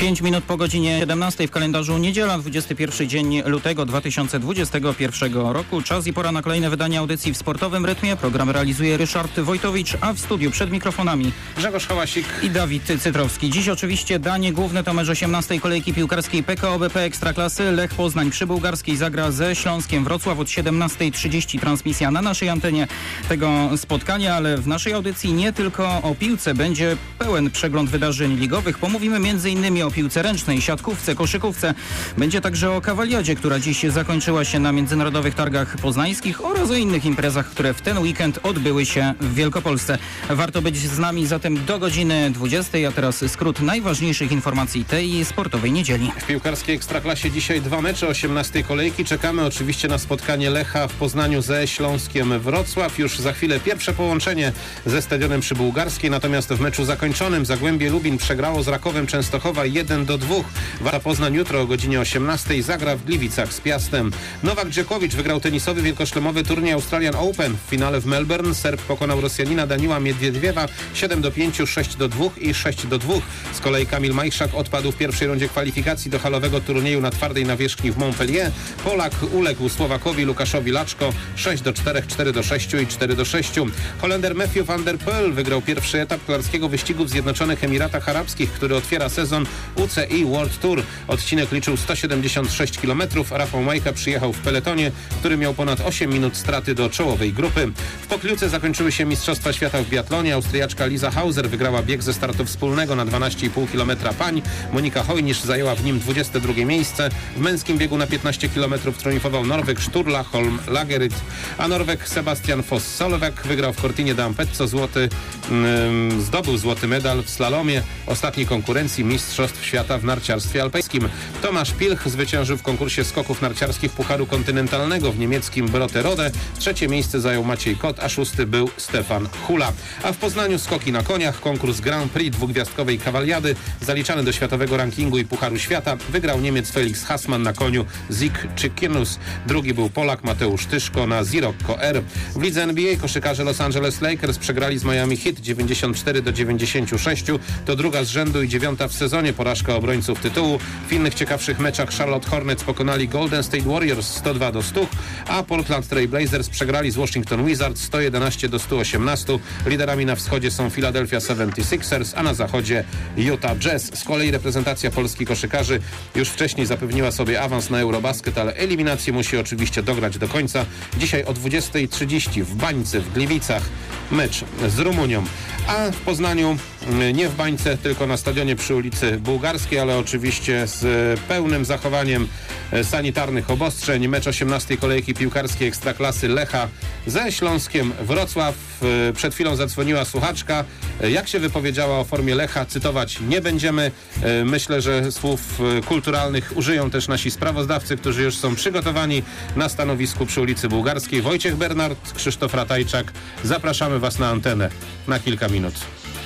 5 minut po godzinie 17 w kalendarzu niedziela, 21 dzień lutego 2021 roku. Czas i pora na kolejne wydanie audycji w sportowym rytmie. Program realizuje Ryszard Wojtowicz, a w studiu przed mikrofonami Grzegorz Hałasik i Dawid Cytrowski. Dziś oczywiście danie główne to mecz 18 kolejki piłkarskiej PKO BP Ekstraklasy. Lech Poznań przy Bułgarskiej zagra ze Śląskiem Wrocław od 17:30. Transmisja na naszej antenie tego spotkania, ale w naszej audycji nie tylko o piłce. Będzie pełen przegląd wydarzeń ligowych. Pomówimy m.in. o piłce ręcznej, siatkówce, koszykówce. Będzie także o kawaliadzie, która dziś zakończyła się na Międzynarodowych Targach Poznańskich oraz o innych imprezach, które w ten weekend odbyły się w Wielkopolsce. Warto być z nami zatem do godziny 20, a teraz skrót najważniejszych informacji tej sportowej niedzieli. W piłkarskiej Ekstraklasie dzisiaj 2 mecze 18 kolejki. Czekamy oczywiście na spotkanie Lecha w Poznaniu ze Śląskiem Wrocław. Już za chwilę pierwsze połączenie ze stadionem przy Bułgarskiej, natomiast w meczu zakończonym Zagłębie Lubin przegrało z Rakowem Częstochowa 1-2. Warta Poznań jutro o godzinie 18 zagra w Gliwicach z Piastem. Nowak Dżokowicz wygrał tenisowy wielkoszlemowy turniej Australian Open. W finale w Melbourne Serb pokonał Rosjanina Daniła Miedwiediewa 7-5, 6-2 i 6-2. Z kolei Kamil Majchrzak odpadł w pierwszej rundzie kwalifikacji do halowego turnieju na twardej nawierzchni w Montpellier. Polak uległ Słowakowi Lukaszowi Laczko 6-4, 4-6 i 4-6. Holender Matthew van der Poel wygrał pierwszy etap kolarskiego wyścigu w Zjednoczonych Emiratach Arabskich, który otwiera sezon UCI World Tour. Odcinek liczył 176 km. Rafał Majka przyjechał w peletonie, który miał ponad 8 minut straty do czołowej grupy. W Pokliuce zakończyły się Mistrzostwa Świata w biatlonie. Austriaczka Lisa Hauser wygrała bieg ze startu wspólnego na 12,5 km pań. Monika Hojnisz zajęła w nim 22 miejsce. W męskim biegu na 15 km triumfował Norweg Sturla Holm Lageryt, a Norweg Sebastian Foss-Solveig wygrał w Cortinie d'Ampezzo zdobył złoty medal w slalomie ostatniej konkurencji Mistrzostw Świata w narciarstwie alpejskim. Tomasz Pilch zwyciężył w konkursie skoków narciarskich Pucharu Kontynentalnego w niemieckim Brotterode. 3. miejsce zajął Maciej Kot, a 6. był Stefan Hula. A w Poznaniu skoki na koniach, konkurs Grand Prix dwugwiazdkowej kawaliady zaliczany do światowego rankingu i Pucharu Świata. Wygrał Niemiec Felix Hassmann na koniu Zik Czykinus. Drugi był Polak Mateusz Tyszko na Sirocco R. W lidze NBA koszykarze Los Angeles Lakers przegrali z Miami Heat 94-96. To druga z rzędu i 9. w sezonie porażka obrońców tytułu. W innych ciekawszych meczach Charlotte Hornets pokonali Golden State Warriors 102-100, a Portland Trail Blazers przegrali z Washington Wizards 111-118. Liderami na wschodzie są Philadelphia 76ers, a na zachodzie Utah Jazz. Z kolei reprezentacja Polski koszykarzy już wcześniej zapewniła sobie awans na Eurobasket, ale eliminację musi oczywiście dograć do końca. Dzisiaj o 20:30 w Bańce w Gliwicach mecz z Rumunią, a w Poznaniu nie w Bańce, tylko na stadionie przy ulicy Bułgarskiej, ale oczywiście z pełnym zachowaniem sanitarnych obostrzeń. Mecz 18 kolejki piłkarskiej Ekstraklasy Lecha ze Śląskiem Wrocław. Przed chwilą zadzwoniła słuchaczka. Jak się wypowiedziała o formie Lecha, cytować nie będziemy. Myślę, że słów kulturalnych użyją też nasi sprawozdawcy, którzy już są przygotowani na stanowisku przy ulicy Bułgarskiej. Wojciech Bernard, Krzysztof Ratajczak. Zapraszamy Was na antenę na kilka minut.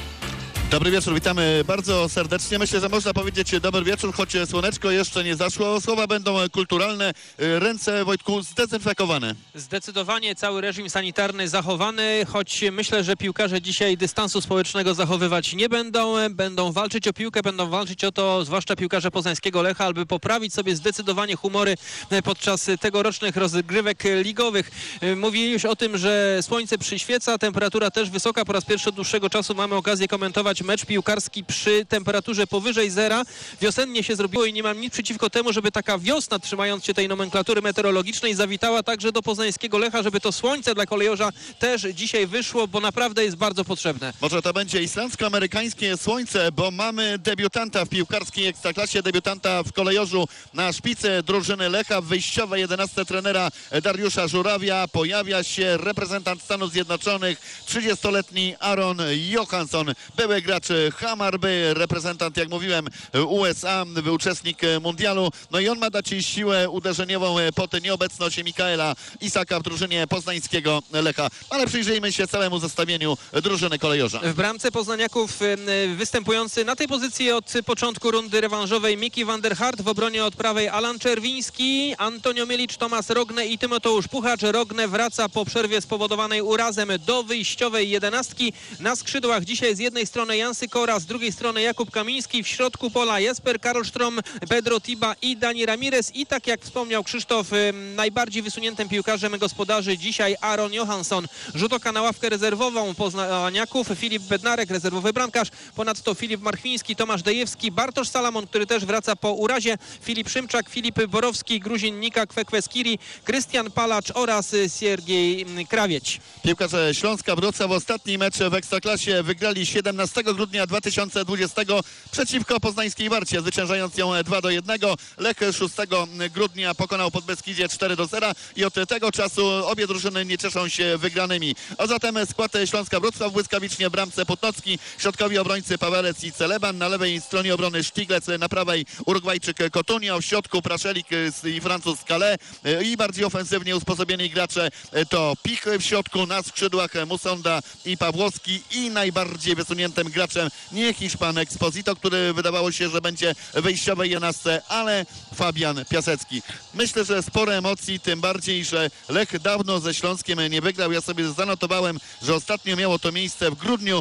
Dobry wieczór, witamy bardzo serdecznie. Myślę, że można powiedzieć dobry wieczór, choć słoneczko jeszcze nie zaszło. Słowa będą kulturalne. Ręce, Wojtku, zdezynfekowane. Zdecydowanie cały reżim sanitarny zachowany, choć myślę, że piłkarze dzisiaj dystansu społecznego zachowywać nie będą. Będą walczyć o piłkę, będą walczyć o to, zwłaszcza piłkarze poznańskiego Lecha, aby poprawić sobie zdecydowanie humory podczas tegorocznych rozgrywek ligowych. Mówili już o tym, że słońce przyświeca, temperatura też wysoka. Po raz pierwszy od dłuższego czasu mamy okazję komentować mecz piłkarski przy temperaturze powyżej zera. Wiosennie się zrobiło i nie mam nic przeciwko temu, żeby taka wiosna, trzymając się tej nomenklatury meteorologicznej, zawitała także do poznańskiego Lecha, żeby to słońce dla kolejorza też dzisiaj wyszło, bo naprawdę jest bardzo potrzebne. Może to będzie islandzko-amerykańskie słońce, bo mamy debiutanta w piłkarskiej Ekstraklasie, debiutanta w kolejorzu na szpicy drużyny Lecha. W wyjściowej 11 trenera Dariusza Żurawia pojawia się reprezentant Stanów Zjednoczonych, 30-letni Aaron Johansson, były gracz Hammarby, reprezentant, jak mówiłem, USA, uczestnik mundialu. No i on ma dać siłę uderzeniową pod nieobecność Mikaela Isaka w drużynie poznańskiego Lecha. Ale przyjrzyjmy się całemu zestawieniu drużyny kolejorza. W bramce poznaniaków występujący na tej pozycji od początku rundy rewanżowej Miki van der Hart, w obronie od prawej Alan Czerwiński, Antonio Mielic, Tomasz Rogne i Tymoteusz Puchacz. Rogne wraca po przerwie spowodowanej urazem do wyjściowej 11. Na skrzydłach dzisiaj z jednej strony Jancy Kora, z drugiej strony Jakub Kamiński, w środku pola Jesper Karlström, Pedro Tiba i Dani Ramirez i tak jak wspomniał Krzysztof, najbardziej wysuniętym piłkarzem gospodarzy dzisiaj Aron Johansson. Rzut oka na ławkę rezerwową poznaniaków, Filip Bednarek, rezerwowy bramkarz, ponadto Filip Marchwiński, Tomasz Dejewski, Bartosz Salamon, który też wraca po urazie, Filip Szymczak, Filip Borowski, Gruzin Nika Kwekweskiri, Krystian Palacz oraz Siergiej Krawieć. Piłkarze Śląska Wrocław w ostatni mecz w Ekstraklasie wygrali 17 grudnia 2020 przeciwko poznańskiej Warcie, zwyciężając ją 2-1. Lech 6 grudnia pokonał Podbeskidzie 4-0 i od tego czasu obie drużyny nie cieszą się wygranymi. A zatem skład Śląska Wrocław: błyskawicznie w bramce Putnocki, środkowi obrońcy Pawelec i Celeban, na lewej stronie obrony Sztiglec, na prawej Urugwajczyk Cotunio, w środku Praszelik i Francuz Calais i bardziej ofensywnie usposobieni gracze to Pich w środku, na skrzydłach Musonda i Pawłowski i najbardziej wysuniętym graczem nie Hiszpan Exposito, który wydawało się, że będzie w wyjściowej 11, ale Fabian Piasecki. Myślę, że sporo emocji, tym bardziej, że Lech dawno ze Śląskiem nie wygrał. Ja sobie zanotowałem, że ostatnio miało to miejsce w grudniu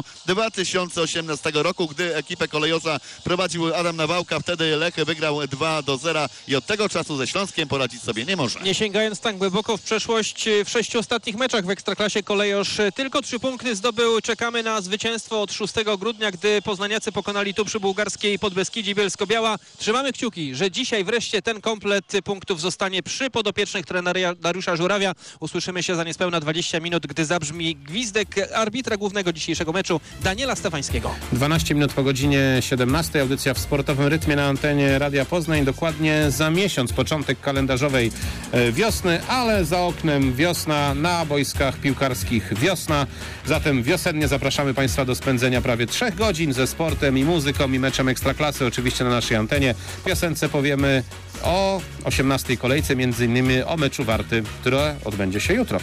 2018 roku, gdy ekipę kolejorza prowadził Adam Nawałka. Wtedy Lech wygrał 2-0 i od tego czasu ze Śląskiem poradzić sobie nie może. Nie sięgając tak głęboko w przeszłość, w 6 ostatnich meczach w Ekstraklasie kolejorz tylko 3 punkty zdobył. Czekamy na zwycięstwo od 6 grudnia, gdy poznaniacy pokonali tu przy Bułgarskiej Podbeskidzie Bielsko-Biała. Trzymamy kciuki, że dzisiaj wreszcie ten komplet punktów zostanie przy podopiecznych trenera Dariusza Żurawia. Usłyszymy się za niespełna 20 minut, gdy zabrzmi gwizdek arbitra głównego dzisiejszego meczu, Daniela Stefańskiego. 12 minut po godzinie 17. Audycja w sportowym rytmie na antenie Radia Poznań. Dokładnie za miesiąc, początek kalendarzowej wiosny, ale za oknem wiosna, na boiskach piłkarskich wiosna. Zatem wiosennie zapraszamy Państwa do spędzenia prawie 3 godzin ze sportem i muzyką i meczem Ekstraklasy, oczywiście na naszej antenie. W piosence powiemy o 18 kolejce, między innymi o meczu Warty, które odbędzie się jutro.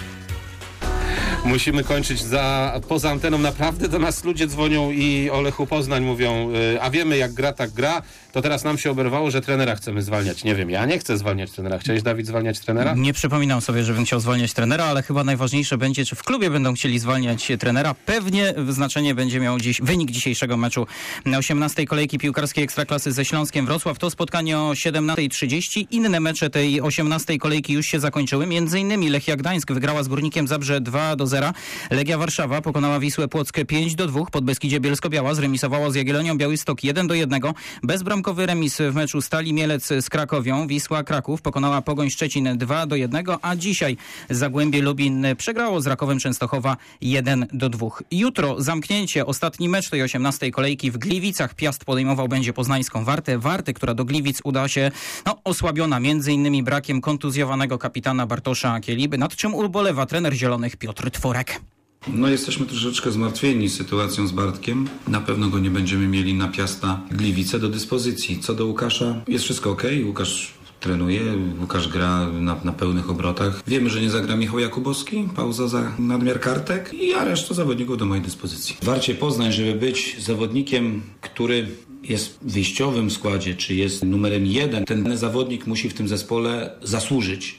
Musimy kończyć poza anteną. Naprawdę do nas ludzie dzwonią i o Lechu Poznań mówią, a wiemy jak gra, tak gra. To teraz nam się oberwało, że trenera chcemy zwalniać. Nie wiem, ja nie chcę zwalniać trenera. Chciałeś, Dawid, zwalniać trenera? Nie przypominam sobie, żebym chciał zwalniać trenera, ale chyba najważniejsze będzie, czy w klubie będą chcieli zwalniać trenera. Pewnie znaczenie będzie miał dziś wynik dzisiejszego meczu na 18 kolejki piłkarskiej Ekstraklasy ze Śląskiem Wrocław. To spotkanie o 17:30. Inne mecze tej 18 kolejki już się zakończyły. Między innymi Lechia Gdańsk wygrała z Górnikiem Zabrze 2-0. Legia Warszawa pokonała Wisłę Płock 5-2. Podbeskidzie Bielsko-Biała zremisowało z Jagiellonią Białystok 1-1. Bezbramkowy remis w meczu Stali Mielec z Krakowią. Wisła Kraków pokonała Pogoń Szczecin 2-1, a dzisiaj Zagłębie Lubin przegrało z Rakowem Częstochowa 1-2. Jutro zamknięcie, ostatni mecz tej 18 kolejki w Gliwicach. Piast podejmował będzie poznańską Wartę. Wartę, która do Gliwic uda się osłabiona między innymi brakiem kontuzjowanego kapitana Bartosza Kieliby, nad czym ubolewa trener Zielonych Piotr Tworek. Jesteśmy troszeczkę zmartwieni sytuacją z Bartkiem. Na pewno go nie będziemy mieli na Piasta Gliwice do dyspozycji. Co do Łukasza, jest wszystko okej. Łukasz trenuje, Łukasz gra na pełnych obrotach. Wiemy, że nie zagra Michał Jakubowski, pauza za nadmiar kartek a reszta zawodników do mojej dyspozycji. Warcie Poznań, żeby być zawodnikiem, który jest w wyjściowym składzie, czy jest numerem 1, ten zawodnik musi w tym zespole zasłużyć.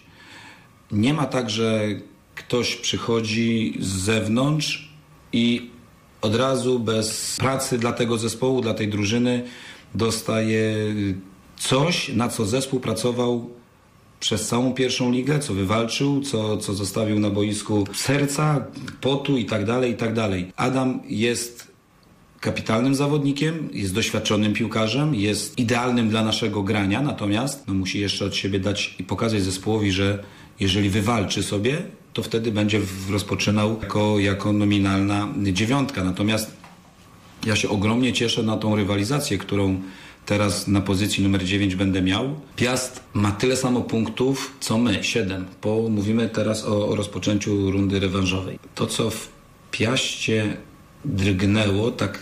Nie ma tak, że ktoś przychodzi z zewnątrz i od razu bez pracy dla tego zespołu, dla tej drużyny dostaje coś, na co zespół pracował przez całą pierwszą ligę, co wywalczył, co zostawił na boisku serca, potu i tak dalej. Adam jest kapitalnym zawodnikiem, jest doświadczonym piłkarzem, jest idealnym dla naszego grania, natomiast musi jeszcze od siebie dać i pokazać zespołowi, że jeżeli wywalczy sobie, to wtedy będzie rozpoczynał jako nominalna 9. Natomiast ja się ogromnie cieszę na tą rywalizację, którą teraz na pozycji numer 9 będę miał. Piast ma tyle samo punktów, co my, 7, bo mówimy teraz o rozpoczęciu rundy rewanżowej. To, co w Piaście drgnęło, tak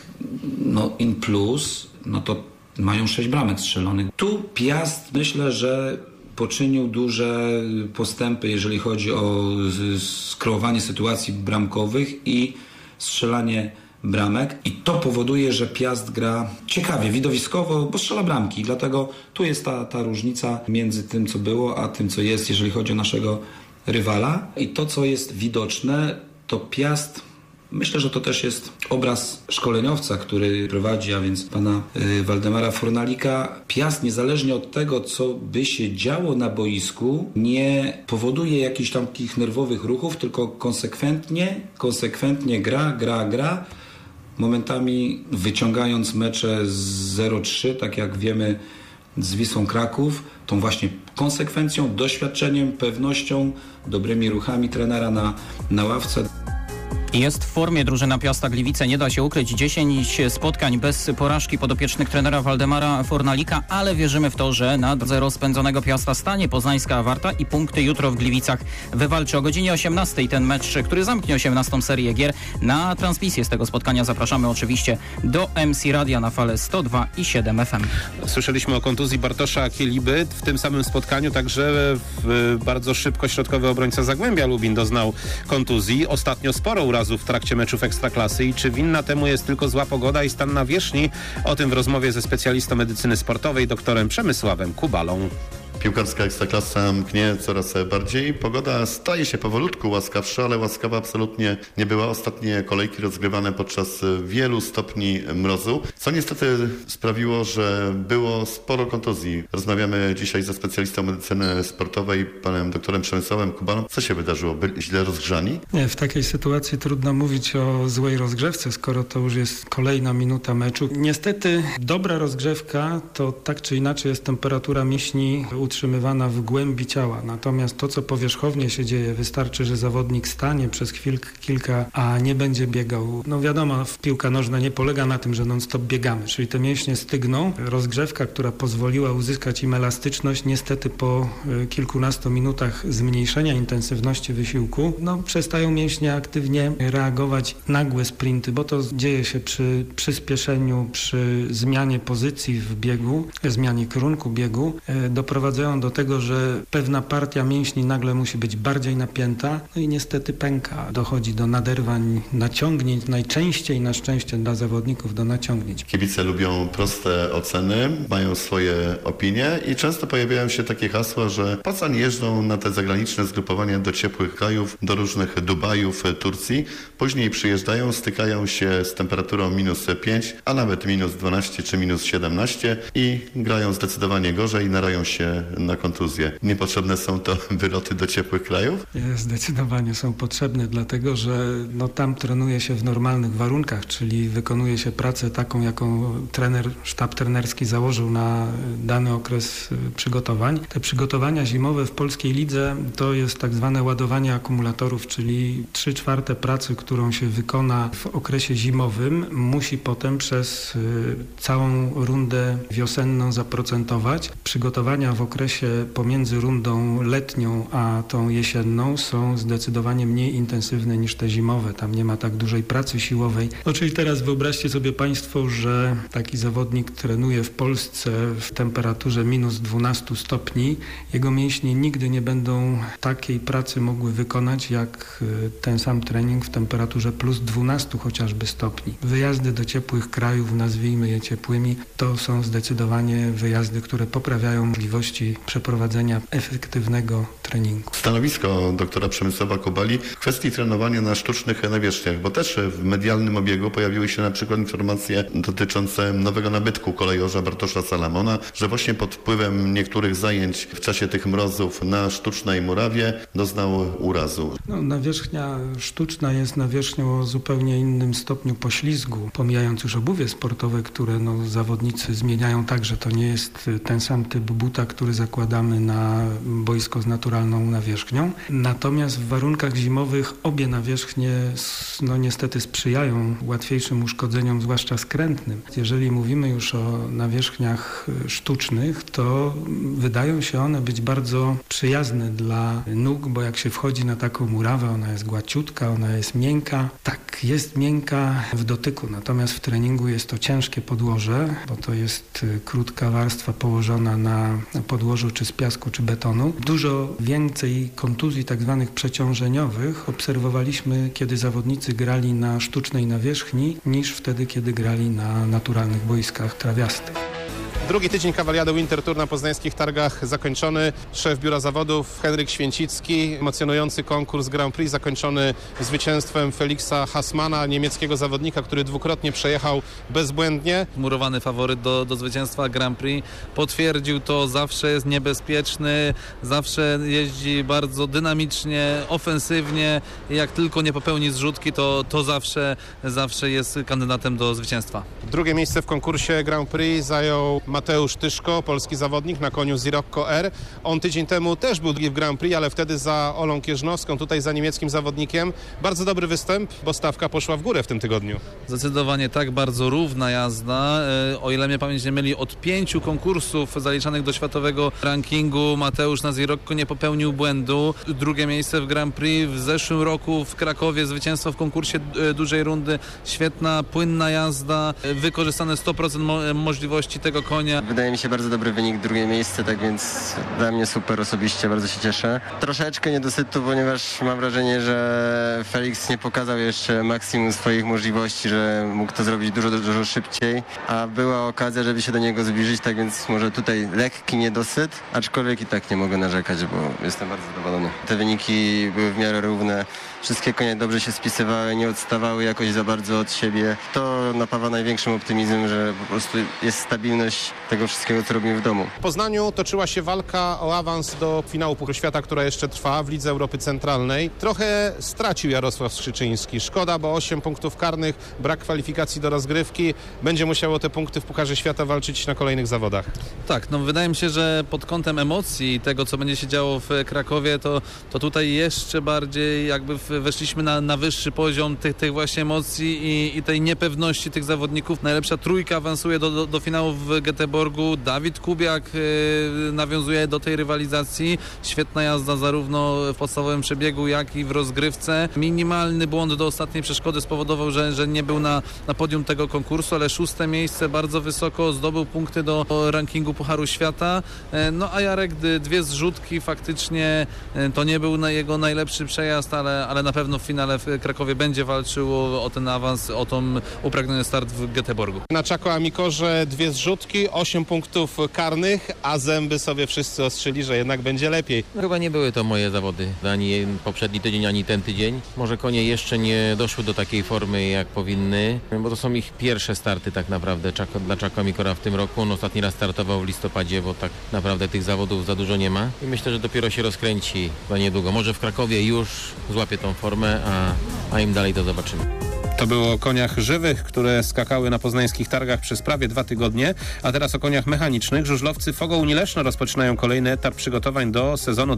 in plus, to mają 6 bramek strzelonych. Tu Piast, myślę, że poczynił duże postępy, jeżeli chodzi o skreowanie sytuacji bramkowych i strzelanie bramek. I to powoduje, że Piast gra ciekawie, widowiskowo, bo strzela bramki. Dlatego tu jest ta różnica między tym, co było, a tym, co jest, jeżeli chodzi o naszego rywala. I to, co jest widoczne, to Piast Myślę, że to też jest obraz szkoleniowca, który prowadzi, a więc pana Waldemara Fornalika. Piast, niezależnie od tego, co by się działo na boisku, nie powoduje jakichś tam takich nerwowych ruchów, tylko konsekwentnie gra, momentami wyciągając mecze z 0-3, tak jak wiemy z Wisłą Kraków, tą właśnie konsekwencją, doświadczeniem, pewnością, dobrymi ruchami trenera na ławce. Jest w formie drużyna Piasta Gliwice, nie da się ukryć. 10 spotkań bez porażki podopiecznych trenera Waldemara Fornalika, ale wierzymy w to, że na drodze rozpędzonego Piasta stanie poznańska Warta i punkty jutro w Gliwicach wywalczy. O godzinie 18 ten mecz, który zamknie 18. serię gier. Na transmisję z tego spotkania zapraszamy oczywiście do MC Radia na fale 102,7 FM. Słyszeliśmy o kontuzji Bartosza Kieliby. W tym samym spotkaniu także bardzo szybko środkowy obrońca Zagłębia Lubin doznał kontuzji. Ostatnio sporo urazów w trakcie meczów Ekstraklasy i czy winna temu jest tylko zła pogoda i stan nawierzchni? O tym w rozmowie ze specjalistą medycyny sportowej doktorem Przemysławem Kubalą. Piłkarska Ekstraklasa mknie coraz bardziej. Pogoda staje się powolutku łaskawsza, ale łaskawa absolutnie nie była. Ostatnie kolejki rozgrywane podczas wielu stopni mrozu, co niestety sprawiło, że było sporo kontuzji. Rozmawiamy dzisiaj ze specjalistą medycyny sportowej, panem doktorem Przemysławem Kubalą. Co się wydarzyło? Byli źle rozgrzani? Nie, w takiej sytuacji trudno mówić o złej rozgrzewce, skoro to już jest kolejna minuta meczu. Niestety dobra rozgrzewka to tak czy inaczej jest temperatura mięśni utrzymywana w głębi ciała. Natomiast to, co powierzchownie się dzieje, wystarczy, że zawodnik stanie przez kilka, a nie będzie biegał. No wiadomo, piłka nożna nie polega na tym, że non-stop biegamy, czyli te mięśnie stygną. Rozgrzewka, która pozwoliła uzyskać im elastyczność, niestety po kilkunastu minutach zmniejszenia intensywności wysiłku, przestają mięśnie aktywnie reagować. Nagłe sprinty, bo to dzieje się przy przyspieszeniu, przy zmianie pozycji w biegu, zmianie kierunku biegu, doprowadzają do tego, że pewna partia mięśni nagle musi być bardziej napięta, no i niestety pęka. Dochodzi do naderwań, naciągnięć, najczęściej na szczęście dla zawodników do naciągnięć. Kibice lubią proste oceny, mają swoje opinie i często pojawiają się takie hasła, że po co nie jeżdżą na te zagraniczne zgrupowania do ciepłych krajów, do różnych Dubajów, Turcji. Później przyjeżdżają, stykają się z temperaturą -5, a nawet -12 czy -17 i grają zdecydowanie gorzej, narają się na kontuzję. Niepotrzebne są to wyloty do ciepłych krajów? Zdecydowanie są potrzebne, dlatego że tam trenuje się w normalnych warunkach, czyli wykonuje się pracę taką, jaką sztab trenerski założył na dany okres przygotowań. Te przygotowania zimowe w polskiej lidze to jest tak zwane ładowanie akumulatorów, czyli 3/4 pracy, którą się wykona w okresie zimowym, musi potem przez całą rundę wiosenną zaprocentować. Przygotowania w okresie pomiędzy rundą letnią a tą jesienną są zdecydowanie mniej intensywne niż te zimowe. Tam nie ma tak dużej pracy siłowej. Czyli teraz wyobraźcie sobie Państwo, że taki zawodnik trenuje w Polsce w temperaturze -12 stopni. Jego mięśnie nigdy nie będą takiej pracy mogły wykonać jak ten sam trening w temperaturze +12 chociażby stopni. Wyjazdy do ciepłych krajów, nazwijmy je ciepłymi, to są zdecydowanie wyjazdy, które poprawiają możliwości przeprowadzenia efektywnego treningu. Stanowisko doktora Przemysława Kubali w kwestii trenowania na sztucznych nawierzchniach, bo też w medialnym obiegu pojawiły się na przykład informacje dotyczące nowego nabytku kolejorza Bartosza Salamona, że właśnie pod wpływem niektórych zajęć w czasie tych mrozów na sztucznej murawie doznał urazu. Nawierzchnia sztuczna jest nawierzchnią o zupełnie innym stopniu poślizgu, pomijając już obuwie sportowe, które zawodnicy zmieniają tak, że to nie jest ten sam typ buta, który zakładamy na boisko z naturalną nawierzchnią. Natomiast w warunkach zimowych obie nawierzchnie niestety sprzyjają łatwiejszym uszkodzeniom, zwłaszcza skrętnym. Jeżeli mówimy już o nawierzchniach sztucznych, to wydają się one być bardzo przyjazne dla nóg, bo jak się wchodzi na taką murawę, ona jest gładziutka, ona jest miękka. Tak, jest miękka w dotyku, natomiast w treningu jest to ciężkie podłoże, bo to jest krótka warstwa położona na podłożu czy z piasku, czy betonu. Dużo więcej kontuzji tak zwanych przeciążeniowych obserwowaliśmy, kiedy zawodnicy grali na sztucznej nawierzchni, niż wtedy, kiedy grali na naturalnych boiskach trawiastych. Drugi tydzień Cavaliady Winter Tour na poznańskich targach zakończony. Szef Biura Zawodów Henryk Święcicki. Emocjonujący konkurs Grand Prix zakończony zwycięstwem Felixa Hassmana, niemieckiego zawodnika, który dwukrotnie przejechał bezbłędnie. Murowany faworyt do zwycięstwa Grand Prix. Potwierdził to, zawsze jest niebezpieczny, zawsze jeździ bardzo dynamicznie, ofensywnie. Jak tylko nie popełni zrzutki, to zawsze jest kandydatem do zwycięstwa. Drugie miejsce w konkursie Grand Prix zajął Mateusz Tyszko, polski zawodnik na koniu Sirocco R. On tydzień temu też był drugi w Grand Prix, ale wtedy za Olą Kierznowską, tutaj za niemieckim zawodnikiem. Bardzo dobry występ, bo stawka poszła w górę w tym tygodniu. Zdecydowanie tak, bardzo równa jazda. O ile mnie pamięć nie myli, od 5 konkursów zaliczanych do światowego rankingu Mateusz na Sirocco nie popełnił błędu. Drugie miejsce w Grand Prix w zeszłym roku w Krakowie, zwycięstwo w konkursie dużej rundy. Świetna, płynna jazda, wykorzystane 100% możliwości tego konia. Wydaje mi się bardzo dobry wynik, drugie miejsce, tak więc dla mnie super osobiście, bardzo się cieszę. Troszeczkę niedosytu, ponieważ mam wrażenie, że Felix nie pokazał jeszcze maksimum swoich możliwości, że mógł to zrobić dużo szybciej, a była okazja, żeby się do niego zbliżyć, tak więc może tutaj lekki niedosyt, aczkolwiek i tak nie mogę narzekać, bo jestem bardzo zadowolony. Te wyniki były w miarę równe, wszystkie konie dobrze się spisywały, nie odstawały jakoś za bardzo od siebie. To napawa największym optymizmem, że po prostu jest stabilność tego wszystkiego, co robimy w domu. W Poznaniu toczyła się walka o awans do finału Pucharu Świata, która jeszcze trwa w Lidze Europy Centralnej. Trochę stracił Jarosław Skrzyczyński. Szkoda, bo 8 punktów karnych, brak kwalifikacji do rozgrywki. Będzie musiało te punkty w Pucharze Świata walczyć na kolejnych zawodach. Tak, wydaje mi się, że pod kątem emocji tego, co będzie się działo w Krakowie, to tutaj jeszcze bardziej jakby weszliśmy na wyższy poziom tych właśnie emocji i tej niepewności tych zawodników. Najlepsza trójka awansuje do finału w Göteborgu. Dawid Kubiak nawiązuje do tej rywalizacji. Świetna jazda zarówno w podstawowym przebiegu, jak i w rozgrywce. Minimalny błąd do ostatniej przeszkody spowodował, że nie był na podium tego konkursu, ale 6. miejsce, bardzo wysoko, zdobył punkty do rankingu Pucharu Świata. A Jarek 2 zrzutki, faktycznie to nie był jego najlepszy przejazd, ale na pewno w finale w Krakowie będzie walczył o ten awans, o ten upragniony start w Göteborgu. Na Czako Amikorze 2 zrzutki, 8 punktów karnych, a zęby sobie wszyscy ostrzyli, że jednak będzie lepiej. Chyba nie były to moje zawody, ani poprzedni tydzień, ani ten tydzień. Może konie jeszcze nie doszły do takiej formy, jak powinny, bo to są ich pierwsze starty tak naprawdę dla Czako Amikora w tym roku. On ostatni raz startował w listopadzie, bo tak naprawdę tych zawodów za dużo nie ma. I myślę, że dopiero się rozkręci za niedługo. Może w Krakowie już złapie tą formę, a im dalej to zobaczymy. To było o koniach żywych, które skakały na poznańskich targach przez prawie 2 tygodnie, a teraz o koniach mechanicznych. Żużlowcy Fogołni Leszno rozpoczynają kolejny etap przygotowań do sezonu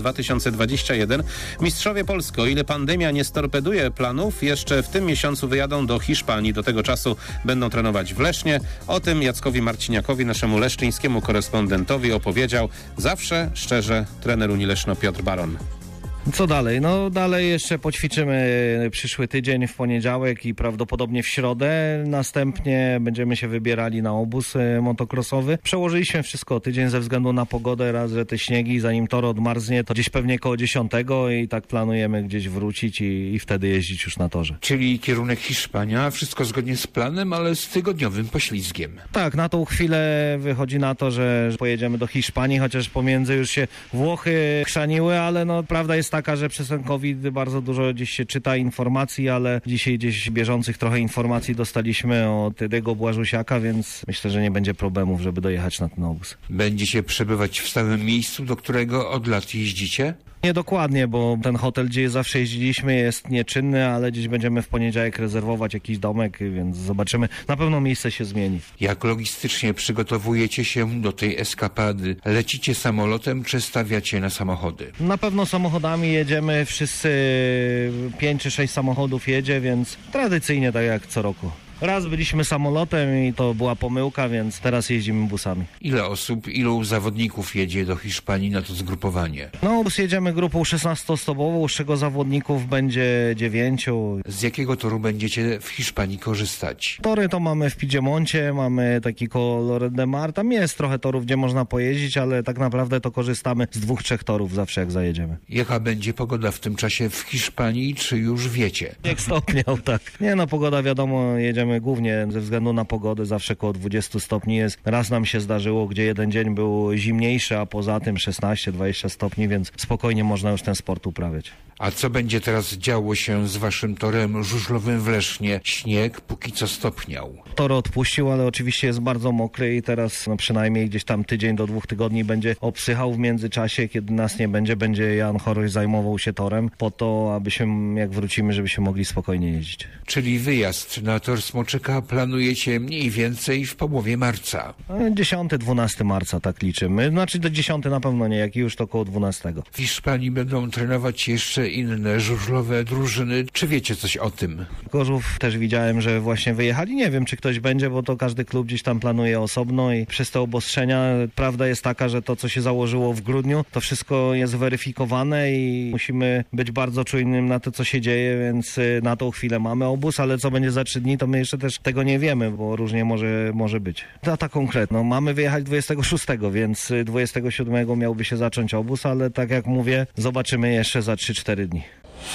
2021. Mistrzowie Polski, o ile pandemia nie storpeduje planów, jeszcze w tym miesiącu wyjadą do Hiszpanii. Do tego czasu będą trenować w Lesznie. O tym Jackowi Marciniakowi, naszemu leszczyńskiemu korespondentowi, opowiedział zawsze szczerze trener Unii Leszno Piotr Baron. Co dalej? Dalej jeszcze poćwiczymy przyszły tydzień w poniedziałek i prawdopodobnie w środę. Następnie będziemy się wybierali na obóz motocrossowy. Przełożyliśmy wszystko o tydzień ze względu na pogodę, raz, że te śniegi, zanim tor odmarznie, to gdzieś pewnie koło 10 i tak planujemy gdzieś wrócić i wtedy jeździć już na torze. Czyli kierunek Hiszpania, wszystko zgodnie z planem, ale z tygodniowym poślizgiem. Tak, na tą chwilę wychodzi na to, że pojedziemy do Hiszpanii, chociaż pomiędzy już się Włochy chrzaniły, ale prawda jest taka, że przez ten COVID bardzo dużo gdzieś się czyta informacji, ale dzisiaj gdzieś bieżących trochę informacji dostaliśmy od Diego Błażusiaka, więc myślę, że nie będzie problemów, żeby dojechać na ten obóz. Będziecie przebywać w stałym miejscu, do którego od lat jeździcie? Nie dokładnie, bo ten hotel, gdzie zawsze jeździliśmy, jest nieczynny, ale gdzieś będziemy w poniedziałek rezerwować jakiś domek, więc zobaczymy. Na pewno miejsce się zmieni. Jak logistycznie przygotowujecie się do tej eskapady? Lecicie samolotem, czy stawiacie na samochody? Na pewno samochodami jedziemy, wszyscy 5 czy 6 samochodów jedzie, więc tradycyjnie tak jak co roku. Raz byliśmy samolotem i to była pomyłka, więc teraz jeździmy busami. Ile osób, ilu zawodników jedzie do Hiszpanii na to zgrupowanie? Bus jedziemy grupą 16-osobową, z czego zawodników będzie 9. Z jakiego toru będziecie w Hiszpanii korzystać? Tory to mamy w Piedemoncie, mamy taki koło Lloret de Mar. Tam jest trochę torów, gdzie można pojeździć, ale tak naprawdę to korzystamy z 2-3 torów zawsze jak zajedziemy. Jaka będzie pogoda w tym czasie w Hiszpanii, czy już wiecie? Jak stopniał, tak. Pogoda wiadomo, jedziemy jedziemy głównie ze względu na pogodę, zawsze koło 20 stopni jest. Raz nam się zdarzyło, gdzie jeden dzień był zimniejszy, a poza tym 16-20 stopni, więc spokojnie można już ten sport uprawiać. A co będzie teraz działo się z waszym torem żużlowym w Lesznie? Śnieg póki co stopniał. Tor odpuścił, ale oczywiście jest bardzo mokry i teraz przynajmniej gdzieś tam tydzień do 2 tygodni będzie obsychał. W międzyczasie, kiedy nas nie będzie Jan Choroś zajmował się torem po to, abyśmy jak wrócimy, żebyśmy mogli spokojnie jeździć. Czyli wyjazd na tor Smoczyka planujecie mniej więcej w połowie marca. 10-12 marca tak liczymy. Znaczy do 10 na pewno nie, jak już to około 12. W Hiszpanii będą trenować jeszcze inne żużlowe drużyny. Czy wiecie coś o tym? Gorzów też widziałem, że właśnie wyjechali. Nie wiem, czy ktoś będzie, bo to każdy klub gdzieś tam planuje osobno i przez te obostrzenia prawda jest taka, że to, co się założyło w grudniu, to wszystko jest weryfikowane i musimy być bardzo czujnym na to, co się dzieje, więc na tą chwilę mamy obóz, ale co będzie za 3 dni, to my jeszcze też tego nie wiemy, bo różnie może być. Data konkretna. Mamy wyjechać 26, więc 27 miałby się zacząć obóz, ale tak jak mówię, zobaczymy jeszcze za 3-4 dni.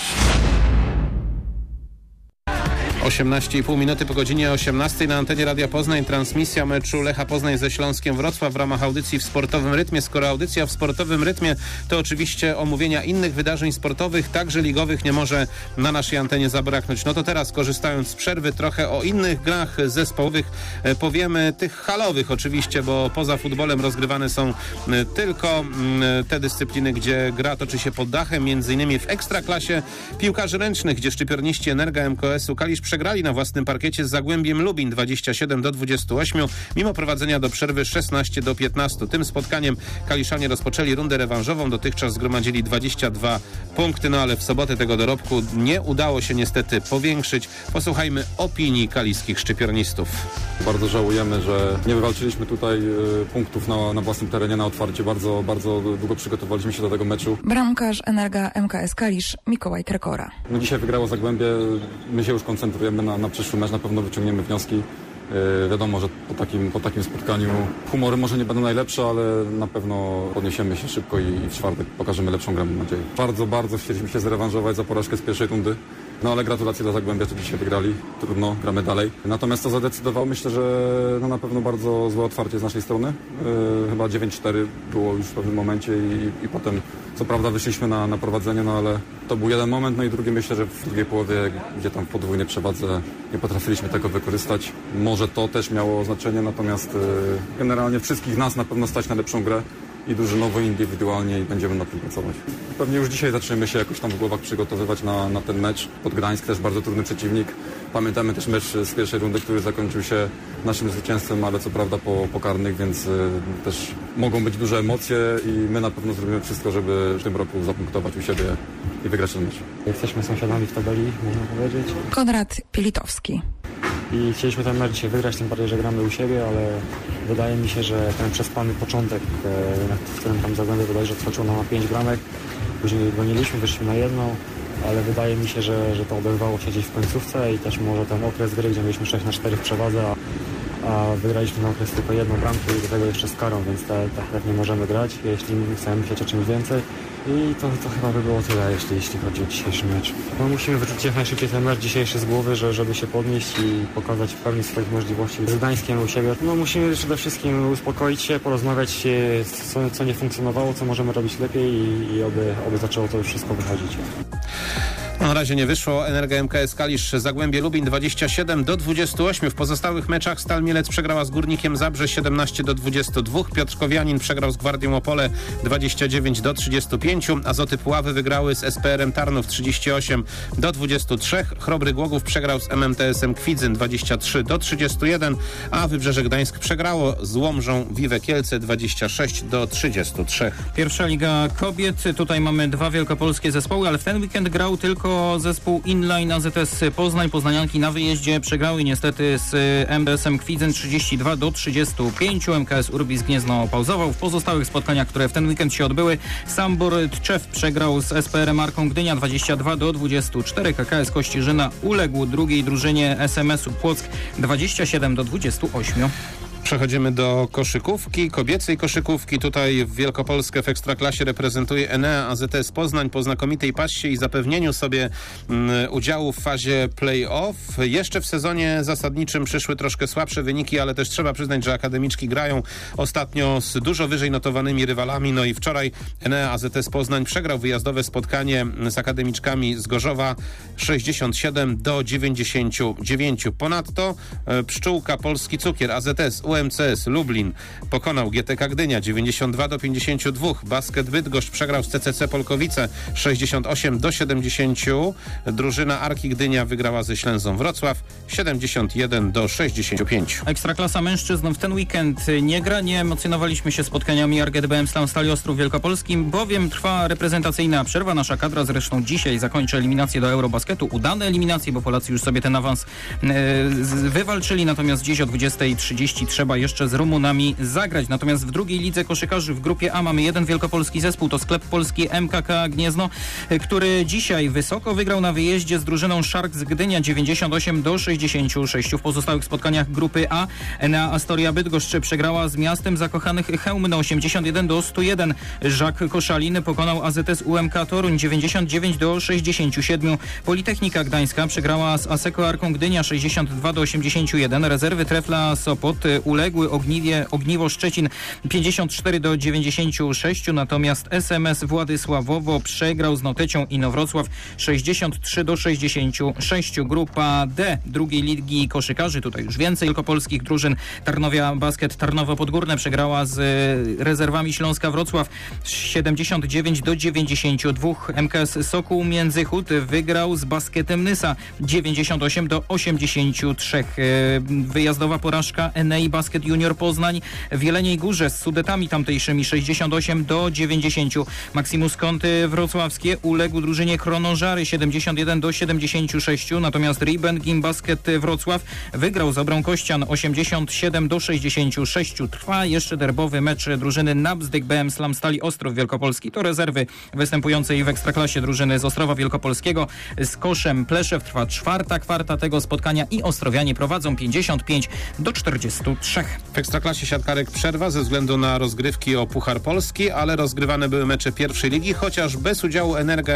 18,5 minuty po godzinie 18 na antenie Radia Poznań. Transmisja meczu Lecha Poznań ze Śląskiem Wrocław w ramach audycji w sportowym rytmie. Skoro audycja w sportowym rytmie, to oczywiście omówienia innych wydarzeń sportowych, także ligowych, nie może na naszej antenie zabraknąć. No to teraz, korzystając z przerwy, trochę o innych grach zespołowych powiemy, tych halowych oczywiście, bo poza futbolem rozgrywane są tylko te dyscypliny, gdzie gra toczy się pod dachem, między innymi w Ekstraklasie piłkarzy ręcznych, gdzie szczypiorniści Energa MKS-u Kalisz przegrali na własnym parkiecie z Zagłębiem Lubin 27-28, mimo prowadzenia do przerwy 16-15. Tym spotkaniem kaliszanie rozpoczęli rundę rewanżową, dotychczas zgromadzili 22 punkty, no ale w sobotę tego dorobku nie udało się niestety powiększyć. Posłuchajmy opinii kaliskich szczypiornistów. Bardzo żałujemy, że nie wywalczyliśmy tutaj punktów na własnym terenie, na otwarcie. Bardzo długo przygotowaliśmy się do tego meczu. Bramkarz Energa MKS Kalisz Mikołaj Krekora. No dzisiaj wygrało Zagłębie, my się już koncentrujemy na przyszły mecz, na pewno wyciągniemy wnioski. Wiadomo, że po takim spotkaniu humory może nie będą najlepsze, ale na pewno podniesiemy się szybko i w czwartek pokażemy lepszą grę, mam nadzieję. Bardzo chcieliśmy się zrewanżować za porażkę z pierwszej rundy. No ale gratulacje dla Zagłębia, że dzisiaj wygrali. Trudno, gramy dalej. Natomiast to zadecydował, myślę, że na pewno bardzo złe otwarcie z naszej strony. Chyba 9-4 było już w pewnym momencie i potem co prawda wyszliśmy na prowadzenie, no ale to był jeden moment, no i drugi myślę, że w drugiej połowie, gdzie tam w podwójnej przewadze nie potrafiliśmy tego wykorzystać. Może to też miało znaczenie, natomiast generalnie wszystkich nas na pewno stać na lepszą grę. I drużynowo, indywidualnie i będziemy nad tym pracować. Pewnie już dzisiaj zaczniemy się jakoś tam w głowach przygotowywać na ten mecz. Pod Gdańsk też bardzo trudny przeciwnik. Pamiętamy też mecz z pierwszej rundy, który zakończył się naszym zwycięstwem, ale co prawda po karnych, więc też mogą być duże emocje i my na pewno zrobimy wszystko, żeby w tym roku zapunktować u siebie i wygrać ten mecz. Jesteśmy sąsiadami w tabeli, można powiedzieć. Konrad Pilitowski. I chcieliśmy ten mecz dzisiaj wygrać, tym bardziej, że gramy u siebie, ale wydaje mi się, że ten przespany początek, w którym tam Zagłębie bodajże odskoczyło nam na 5 bramek, później goniliśmy, wyszliśmy na 1, ale wydaje mi się, że to oderwało się gdzieś w końcówce i też może ten okres gry, gdzie mieliśmy 6-4 w przewadze, a wygraliśmy na okres tylko 1 bramkę i do tego jeszcze z karą, więc tak nie możemy grać, jeśli chcemy myśleć o czymś więcej. I to chyba by było tyle, jeśli chodzi o dzisiejszy mecz. No, musimy wyrzucić jak najszybciej ten mecz dzisiejszy z głowy, żeby się podnieść i pokazać w pełni swoich możliwości z Gdańskiem u siebie. No, musimy przede wszystkim uspokoić się, porozmawiać, co nie funkcjonowało, co możemy robić lepiej i oby zaczęło to już wszystko wychodzić. Na razie nie wyszło. Energa MKS Kalisz Zagłębie Lubin 27-28. W pozostałych meczach Stal Mielec przegrała z Górnikiem Zabrze 17-22. Piotrkowianin przegrał z Gwardią Opole 29-35. Azoty Puławy wygrały z SPR-em Tarnów 38-23. Chrobry Głogów przegrał z MMTS-em Kwidzyn 23-31. A Wybrzeże Gdańsk przegrało z Łomżą Wiwe Kielce 26-33. Pierwsza Liga Kobiet. Tutaj mamy 2 wielkopolskie zespoły, ale w ten weekend grał tylko zespół Inline AZS Poznań. Poznanianki na wyjeździe przegrały niestety z MBS-em Kwidzyn 32-35. MKS Urbis Gniezno pauzował. W pozostałych spotkaniach, które w ten weekend się odbyły, Sambor Tczew przegrał z SPR Marką Gdynia 22-24. KKS Kościerzyna uległ drugiej drużynie SMS-u Płock 27-28. Przechodzimy do koszykówki, kobiecej koszykówki. Tutaj w Wielkopolskę w Ekstraklasie reprezentuje Enea AZS Poznań po znakomitej pasie i zapewnieniu sobie udziału w fazie play-off. Jeszcze w sezonie zasadniczym przyszły troszkę słabsze wyniki, ale też trzeba przyznać, że akademiczki grają ostatnio z dużo wyżej notowanymi rywalami. No i wczoraj Enea AZS Poznań przegrał wyjazdowe spotkanie z akademiczkami z Gorzowa 67-99. Ponadto pszczółka Polski Cukier AZS UMCS Lublin pokonał GTK Gdynia 92-52. Basket Bydgoszcz przegrał z CCC Polkowice 68-70. Drużyna Arki Gdynia wygrała ze Ślęzą Wrocław 71-65. Ekstraklasa mężczyzn w ten weekend nie gra. Nie emocjonowaliśmy się spotkaniami ArgetBM Slam Stali Ostrów Wielkopolskim, bowiem trwa reprezentacyjna przerwa. Nasza kadra zresztą dzisiaj zakończy eliminację do Eurobasketu. Udane eliminacje, bo Polacy już sobie ten awans wywalczyli. Natomiast dziś o 20:30 trzeba jeszcze z Rumunami zagrać. Natomiast w drugiej lidze koszykarzy w grupie A mamy jeden wielkopolski zespół. To Sklep Polski MKK Gniezno, który dzisiaj wysoko wygrał na wyjeździe z drużyną Sharks Gdynia 98-66. W pozostałych spotkaniach grupy A Enea Astoria Bydgoszcz przegrała z Miastem Zakochanych Chełmno 81-101. Żak Koszalin pokonał AZS UMK Toruń 99-67. Politechnika Gdańska przegrała z Aseko Arką Gdynia 62-81. Rezerwy Trefla Sopot uległy Ogniwo Szczecin 54-96. Natomiast SMS Władysławowo przegrał z Notecią Inowrocław 63-66. Grupa D drugiej ligi koszykarzy, tutaj już więcej wielkopolskich drużyn. Tarnowia Basket Tarnowo Podgórne przegrała z rezerwami Śląska Wrocław 79-92. MKS Sokół Międzychód wygrał z Basketem Nysa 98-83. Wyjazdowa porażka Enei Basket Junior Poznań w Jeleniej Górze z Sudetami tamtejszymi 68-90. Maximus Kąty Wrocławskie uległ drużynie Kronożary 71-76. Natomiast Ribengim Basket Wrocław wygrał z Obrą Kościan 87-66. Trwa jeszcze derbowy mecz drużyny Nabzdyk BM Slam Stali Ostrów Wielkopolski. To rezerwy występującej w Ekstraklasie drużyny z Ostrowa Wielkopolskiego. Z Koszem Pleszew trwa czwarta kwarta tego spotkania i Ostrowianie prowadzą 55-43. W Ekstraklasie siatkarek przerwa ze względu na rozgrywki o Puchar Polski, ale rozgrywane były mecze pierwszej ligi, chociaż bez udziału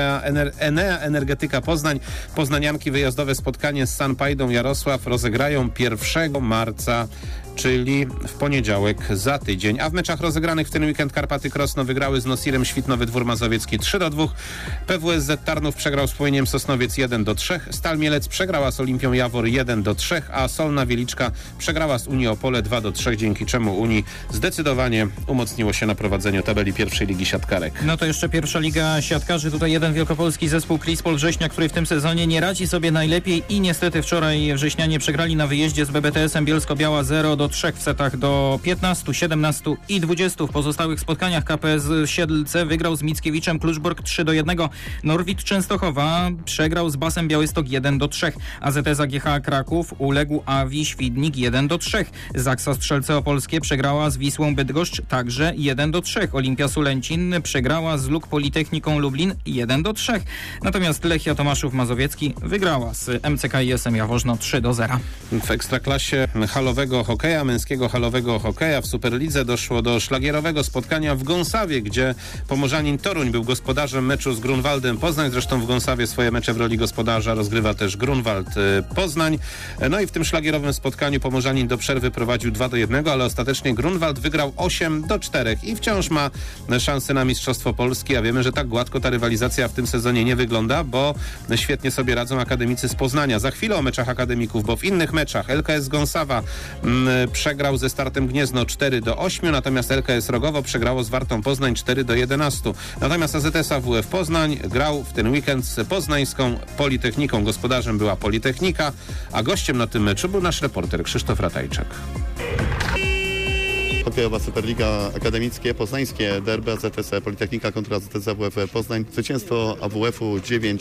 Enea Energetyka Poznań. Poznanianki wyjazdowe spotkanie z Sanpajdą Jarosław rozegrają 1 marca, czyli w poniedziałek za tydzień. A w meczach rozegranych w ten weekend Karpaty Krosno wygrały z Nosirem Świtnowy Dwór Mazowiecki 3-2. PWSZ Tarnów przegrał z Płomieniem Sosnowiec 1-3. Stal Mielec przegrała z Olimpią Jawor 1-3, a Solna Wieliczka przegrała z Unii Opole 2-3, dzięki czemu Unii zdecydowanie umocniło się na prowadzeniu tabeli pierwszej ligi siatkarek. No to jeszcze pierwsza liga siatkarzy. Tutaj jeden wielkopolski zespół Klispol Września, który w tym sezonie nie radzi sobie najlepiej i niestety wczoraj wrześnianie przegrali na wyjeździe z BBTS-em Bielsko-Biała 0-3 w setach do 15, 17 i 20. W pozostałych spotkaniach KPS Siedlce wygrał z Mickiewiczem Kluczbork 3-1. Norwid Częstochowa przegrał z Basem Białystok 1-3. AZS AGH Kraków uległ Awi Świdnik 1-3. Zaksa Strzelce Opolskie przegrała z Wisłą Bydgoszcz także 1-3. Olimpia Sulęcin przegrała z Luk Politechniką Lublin 1-3. Natomiast Lechia Tomaszów Mazowiecki wygrała z MCK ISM Jaworzno 3-0. W Ekstraklasie halowego hokeja, męskiego halowego hokeja w Superlidze doszło do szlagierowego spotkania w Gąsawie, gdzie pomorzanin Toruń był gospodarzem meczu z Grunwaldem Poznań. Zresztą w Gąsawie swoje mecze w roli gospodarza rozgrywa też Grunwald Poznań. No i w tym szlagierowym spotkaniu pomorzanin do przerwy prowadził 2-1, ale ostatecznie Grunwald wygrał 8-4 i wciąż ma szansę na Mistrzostwo Polski, a wiemy, że tak gładko ta rywalizacja w tym sezonie nie wygląda, bo świetnie sobie radzą akademicy z Poznania. Za chwilę o meczach akademików, bo w innych meczach LKS Gąsawa przegrał ze Startem Gniezno 4-8, natomiast LKS Rogowo przegrało z Wartą Poznań 4-11. Natomiast AZS AWF Poznań grał w ten weekend z poznańską Politechniką. Gospodarzem była Politechnika, a gościem na tym meczu był nasz reporter Krzysztof Ratajczak. Hokejowa Superliga Akademickie, Poznańskie derby AZS Politechnika kontra AZS AWF Poznań. Zwycięstwo AWF-u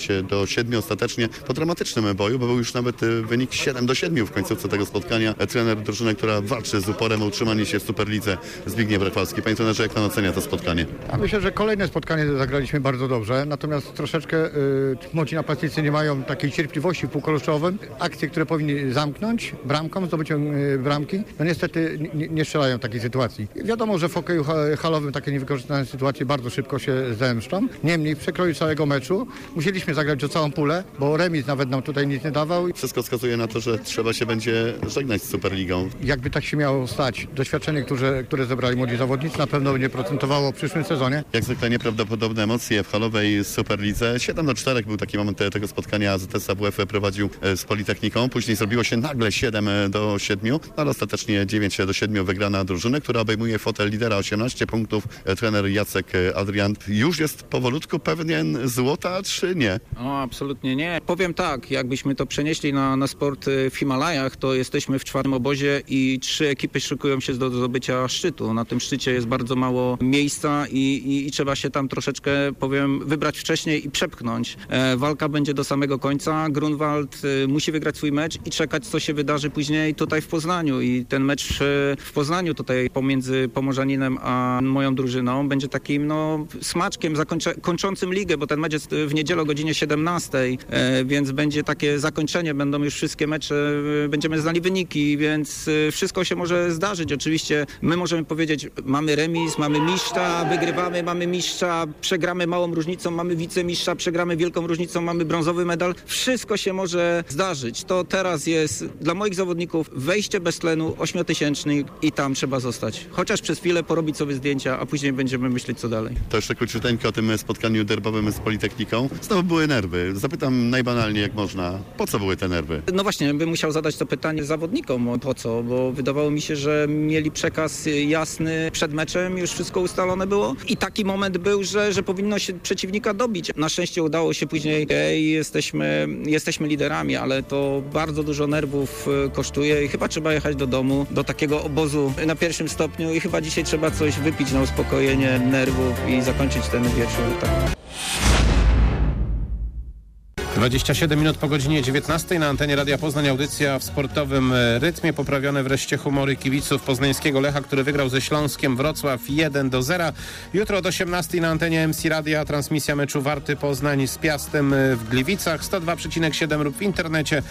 9-7 ostatecznie po dramatycznym boju, bo był już nawet wynik 7-7 w końcówce tego spotkania. Trener drużyny, która walczy z uporem o utrzymanie się w Superlidze, Zbigniew Rachwalski. Panie trenerze, jak pan ocenia to spotkanie? Ja myślę, że kolejne spotkanie zagraliśmy bardzo dobrze, natomiast troszeczkę młodzi napastnicy nie mają takiej cierpliwości w półkoluczowym. Akcje, które powinni zamknąć bramką, zdobyciem bramki, no niestety nie strzelają takiej sytuacji. Wiadomo, że w hokeju halowym takie niewykorzystane sytuacje bardzo szybko się zemszczą. Niemniej w przekroju całego meczu musieliśmy zagrać o całą pulę, bo remis nawet nam tutaj nic nie dawał. Wszystko wskazuje na to, że trzeba się będzie żegnać z Superligą. Jakby tak się miało stać, doświadczenie, które zebrali młodzi zawodnicy, na pewno będzie procentowało w przyszłym sezonie. Jak zwykle nieprawdopodobne emocje w halowej Superlidze. 7-4 był taki moment tego spotkania. AZS AWF prowadził z Politechniką. Później zrobiło się nagle 7-7, ale ostatecznie 9-7 wygrana drużyny, która obejmuje fotel lidera 18 punktów. Trener Jacek Adrian już jest powolutku pewien złota, czy nie? O, absolutnie nie. Powiem tak, jakbyśmy to przenieśli na sport w Himalajach, to jesteśmy w 4. obozie i 3 ekipy szykują się do zdobycia szczytu. Na tym szczycie jest bardzo mało miejsca i trzeba się tam troszeczkę, powiem, wybrać wcześniej i przepchnąć. Walka będzie do samego końca. Grunwald musi wygrać swój mecz i czekać, co się wydarzy później tutaj w Poznaniu. I ten mecz w Poznaniu tutaj pomiędzy Pomorzaninem a moją drużyną będzie takim smaczkiem kończącym ligę, bo ten mecz jest w niedzielę o godzinie 17, więc będzie takie zakończenie, będą już wszystkie mecze, będziemy znali wyniki, więc wszystko się może zdarzyć. Oczywiście my możemy powiedzieć, mamy remis, mamy mistrza, wygrywamy, mamy mistrza, przegramy małą różnicą, mamy wicemistrza, przegramy wielką różnicą, mamy brązowy medal. Wszystko się może zdarzyć. To teraz jest dla moich zawodników wejście bez tlenu, 8-tysięczny i tam trzeba zostać. Chociaż przez chwilę porobić sobie zdjęcia, a później będziemy myśleć, co dalej. To jeszcze króciuteńko o tym spotkaniu derbowym z Politechniką. Znowu były nerwy. Zapytam najbanalniej jak można. Po co były te nerwy? No właśnie, bym musiał zadać to pytanie zawodnikom. Po co? Bo wydawało mi się, że mieli przekaz jasny przed meczem, już wszystko ustalone było. I taki moment był, że powinno się przeciwnika dobić. Na szczęście udało się później, jesteśmy liderami, ale to bardzo dużo nerwów kosztuje i chyba trzeba jechać do domu, do takiego obozu na 1. stopniu i chyba dzisiaj trzeba coś wypić na uspokojenie nerwów i zakończyć ten wieczór. Tak. 27 minut po godzinie 19 na antenie Radia Poznań, audycja w sportowym rytmie. Poprawione wreszcie humory kibiców poznańskiego Lecha, który wygrał ze Śląskiem Wrocław 1-0. Jutro od 18 na antenie MC Radia transmisja meczu Warty Poznań z Piastem w Gliwicach. 102,7 lub w internecie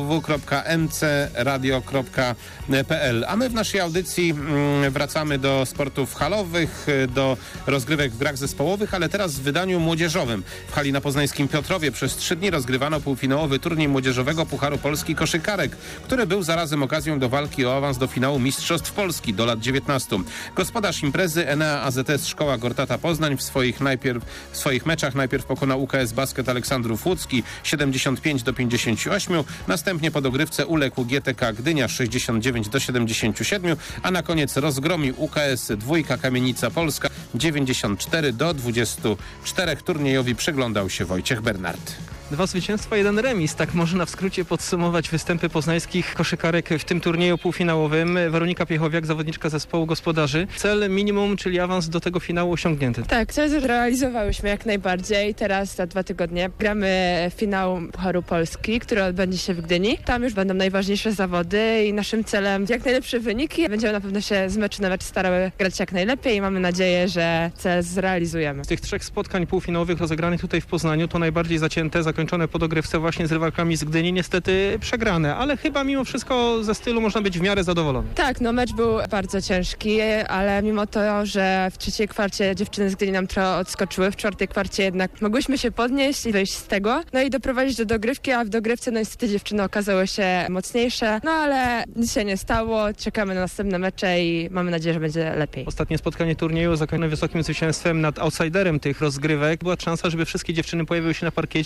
www.mcradio.pl. A my w naszej audycji wracamy do sportów halowych, do rozgrywek w grach zespołowych, ale teraz w wydaniu młodzieżowym. W hali na poznańskim Piotrowie przez 3 dni rozgrywano półfinałowy turniej młodzieżowego Pucharu Polski Koszykarek, który był zarazem okazją do walki o awans do finału Mistrzostw Polski do lat 19. Gospodarz imprezy Enea AZS Szkoła Gortata Poznań w swoich meczach najpierw pokonał UKS Basket Aleksandrów Łódzki 75-58, następnie po dogrywce uległ GTK Gdynia 69-77, a na koniec rozgromił UKS Dwójka Kamienica Polska 94-24. Turniejowi przyglądał się Wojciech Bernard. 2 zwycięstwa, 1 remis. Tak można w skrócie podsumować występy poznańskich koszykarek w tym turnieju półfinałowym. Weronika Piechowiak, zawodniczka zespołu gospodarzy. Cel minimum, czyli awans do tego finału osiągnięty. Tak, cel zrealizowałyśmy jak najbardziej. Teraz za 2 tygodnie gramy finał Pucharu Polski, który odbędzie się w Gdyni. Tam już będą najważniejsze zawody i naszym celem jak najlepsze wyniki. Będziemy na pewno się z meczu na mecz starały grać jak najlepiej i mamy nadzieję, że cel zrealizujemy. Z tych 3 spotkań półfinałowych rozegranych tutaj w Poznaniu to najbardziej zacięte, zakończone po dogrywce właśnie z rywalkami z Gdyni, niestety przegrane, ale chyba mimo wszystko ze stylu można być w miarę zadowolony. Tak, mecz był bardzo ciężki, ale mimo to, że w 3. kwarcie dziewczyny z Gdyni nam trochę odskoczyły, w 4. kwarcie jednak mogłyśmy się podnieść i wyjść z tego, i doprowadzić do dogrywki, a w dogrywce niestety dziewczyny okazały się mocniejsze, ale nic się nie stało, czekamy na następne mecze i mamy nadzieję, że będzie lepiej. Ostatnie spotkanie turnieju zakończone wysokim zwycięstwem nad outsiderem tych rozgrywek. Była szansa, żeby wszystkie dziewczyny pojawiły się na parkiecie? Tak, właśnie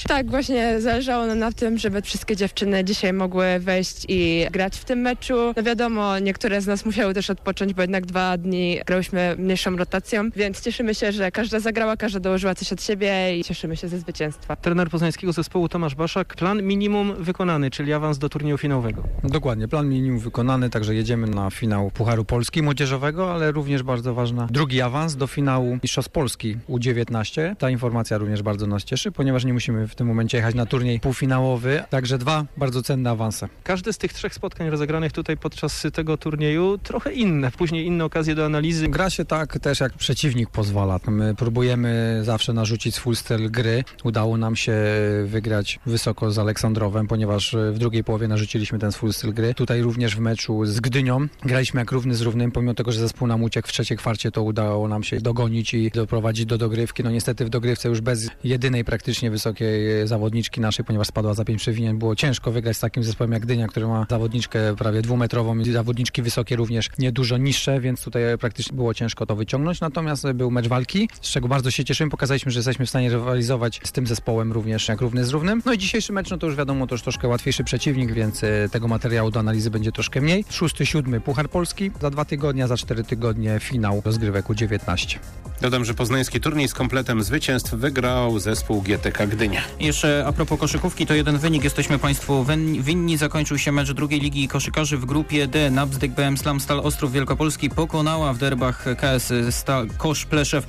właśnie zależało nam na tym, żeby wszystkie dziewczyny dzisiaj mogły wejść i grać w tym meczu. No wiadomo, niektóre z nas musiały też odpocząć, bo jednak 2 dni grałyśmy mniejszą rotacją, więc cieszymy się, że każda zagrała, każda dołożyła coś od siebie i cieszymy się ze zwycięstwa. Trener poznańskiego zespołu Tomasz Baszak, plan minimum wykonany, czyli awans do turnieju finałowego. Dokładnie, plan minimum wykonany, także jedziemy na finał Pucharu Polski młodzieżowego, ale również bardzo ważna drugi awans do finału Mistrzostw Polski U19. Ta informacja również bardzo nas cieszy, ponieważ nie musimy w tym momencie jechać na turniej półfinałowy, także 2 bardzo cenne awanse. Każde z tych 3 spotkań rozegranych tutaj podczas tego turnieju trochę inne, później inne okazje do analizy. Gra się tak też jak przeciwnik pozwala. My próbujemy zawsze narzucić swój styl gry. Udało nam się wygrać wysoko z Aleksandrowem, ponieważ w drugiej połowie narzuciliśmy ten swój styl gry. Tutaj również w meczu z Gdynią graliśmy jak równy z równym, pomimo tego, że zespół nam uciekł w trzeciej kwarcie, to udało nam się dogonić i doprowadzić do dogrywki. No niestety w dogrywce już bez jedynej praktycznie wysokiej zawodniczki naszej, ponieważ spadła za 5 przewinień, było ciężko wygrać z takim zespołem jak Gdynia, który ma zawodniczkę prawie 2-metrową i zawodniczki wysokie również niedużo niższe, więc tutaj praktycznie było ciężko to wyciągnąć. Natomiast był mecz walki, z czego bardzo się cieszymy. Pokazaliśmy, że jesteśmy w stanie rywalizować z tym zespołem również jak równy z równym. No i dzisiejszy mecz, no to już wiadomo, to już troszkę łatwiejszy przeciwnik, więc tego materiału do analizy będzie troszkę mniej. 6-7 Puchar Polski, za 2 tygodnie, za 4 tygodnie finał rozgrywek U19. Dodam, że poznański turniej z kompletem zwycięstw wygrał zespół GTK Gdynia. Jeszcze a propos koszykówki, to jeden wynik jesteśmy Państwu winni. Zakończył się mecz drugiej ligi koszykarzy w grupie D. Nabzdek BM Slam Stal Ostrów Wielkopolski pokonała w derbach KS Kosz Pleszew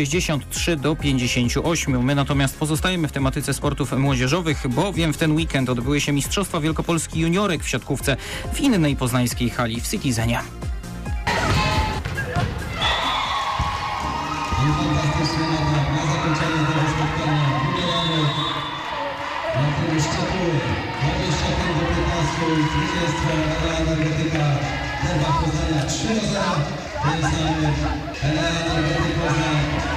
63-58. My natomiast pozostajemy w tematyce sportów młodzieżowych, bowiem w ten weekend odbyły się Mistrzostwa Wielkopolski juniorek w siatkówce w innej poznańskiej hali w Citizenie. Na zakończenie tego spotkania na tym szczytu 25-15 zwycięstwo Enea Energetyka Derba Poznania 3-0. Tym samym Enea Energetyk Poznań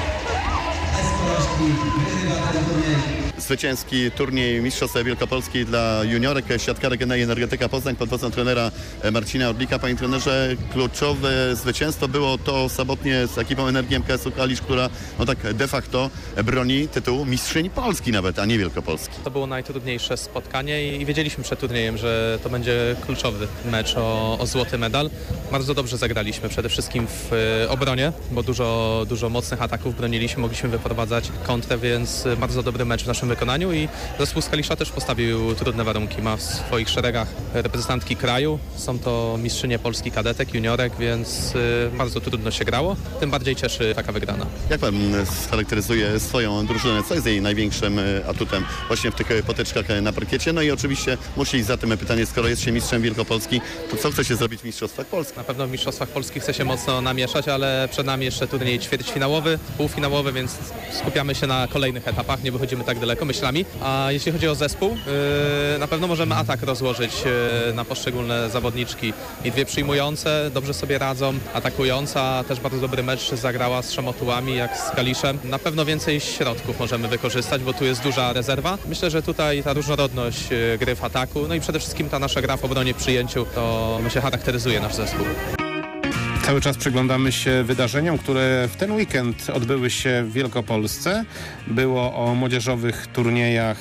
Esporaszki wygrywa ten turniej. Zwycięski turniej Mistrzostw Wielkopolski dla juniorek, siatkarek Enei Energetyka Poznań pod wodzą trenera Marcina Orlika. Panie trenerze, kluczowe zwycięstwo było to samotnie z ekipą Energii MKS-u Kalisz, która no tak de facto broni tytułu mistrzyni Polski nawet, a nie Wielkopolski. To było najtrudniejsze spotkanie i wiedzieliśmy przed turniejem, że to będzie kluczowy mecz o złoty medal. Bardzo dobrze zagraliśmy, przede wszystkim w obronie, bo dużo mocnych ataków broniliśmy, mogliśmy wyprowadzać kontrę, więc bardzo dobry mecz w naszym wykonaniu i zespół z Kalisza też postawił trudne warunki. Ma w swoich szeregach reprezentantki kraju, są to mistrzynie Polski kadetek, juniorek, więc bardzo trudno się grało. Tym bardziej cieszy taka wygrana. Jak pan scharakteryzuje swoją drużynę? Co jest jej największym atutem właśnie w tych potyczkach na parkiecie? No i oczywiście musi iść za tym pytanie, skoro jest się mistrzem Wielkopolski, to co chcecie zrobić w Mistrzostwach Polski? Na pewno w Mistrzostwach Polski chce się mocno namieszać, ale przed nami jeszcze turniej ćwierćfinałowy, półfinałowy, więc skupiamy się na kolejnych etapach, nie wychodzimy tak daleko myślami. A jeśli chodzi o zespół, na pewno możemy atak rozłożyć na poszczególne zawodniczki. I 2 przyjmujące dobrze sobie radzą, atakująca też bardzo dobry mecz zagrała z Szamotułami jak z Kaliszem. Na pewno więcej środków możemy wykorzystać, bo tu jest duża rezerwa. Myślę, że tutaj ta różnorodność gry w ataku, no i przede wszystkim ta nasza gra w obronie, przyjęciu, to myślę charakteryzuje nasz zespół. Cały czas przyglądamy się wydarzeniom, które w ten weekend odbyły się w Wielkopolsce. Było o młodzieżowych turniejach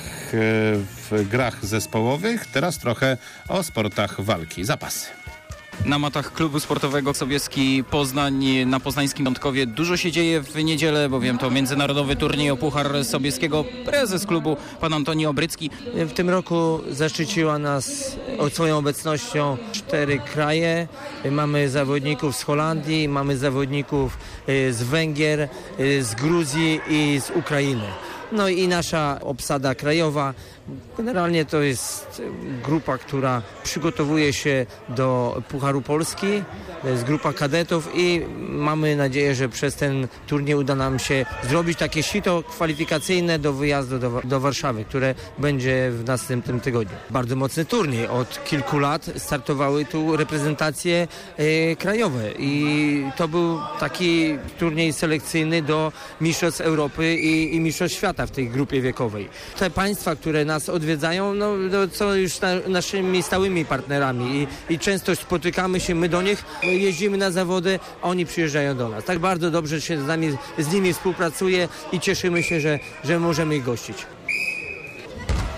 w grach zespołowych, teraz trochę o sportach walki. Zapasy. Na matach klubu sportowego Sobieski Poznań na poznańskim Piątkowie dużo się dzieje w niedzielę, bowiem to międzynarodowy turniej o Puchar Sobieskiego. Prezes klubu, pan Antoni Obrycki. W tym roku zaszczyciła nas swoją obecnością 4 kraje. Mamy zawodników z Holandii, mamy zawodników z Węgier, z Gruzji i z Ukrainy. No i nasza obsada krajowa. Generalnie to jest grupa, która przygotowuje się do Pucharu Polski. To jest grupa kadetów i mamy nadzieję, że przez ten turniej uda nam się zrobić takie sito kwalifikacyjne do wyjazdu do Warszawy, które będzie w następnym tygodniu. Bardzo mocny turniej. Od kilku lat startowały tu reprezentacje krajowe i to był taki turniej selekcyjny do Mistrzostw Europy i Mistrzostw Świata w tej grupie wiekowej. Te państwa, które nas odwiedzają, no są już naszymi stałymi partnerami i często spotykamy się, my do nich jeździmy na zawody, a oni przyjeżdżają do nas. Tak bardzo dobrze się z nimi współpracuje i cieszymy się, że możemy ich gościć.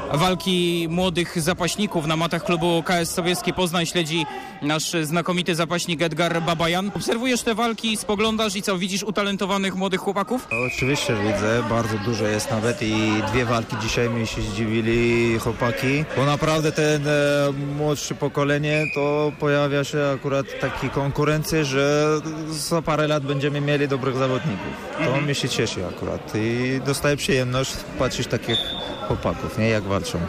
walki młodych zapaśników na matach klubu KS Sobieski Poznań śledzi nasz znakomity zapaśnik Edgar Babajan. Obserwujesz te walki, spoglądasz i co, widzisz utalentowanych młodych chłopaków? Oczywiście widzę, bardzo dużo jest nawet i 2 walki dzisiaj mi się zdziwili chłopaki, bo naprawdę ten młodsze pokolenie to pojawia się akurat takie konkurencje, że za parę lat będziemy mieli dobrych zawodników. To mnie się cieszy akurat i dostaję przyjemność patrzeć takich chłopaków, nie, jak walczą.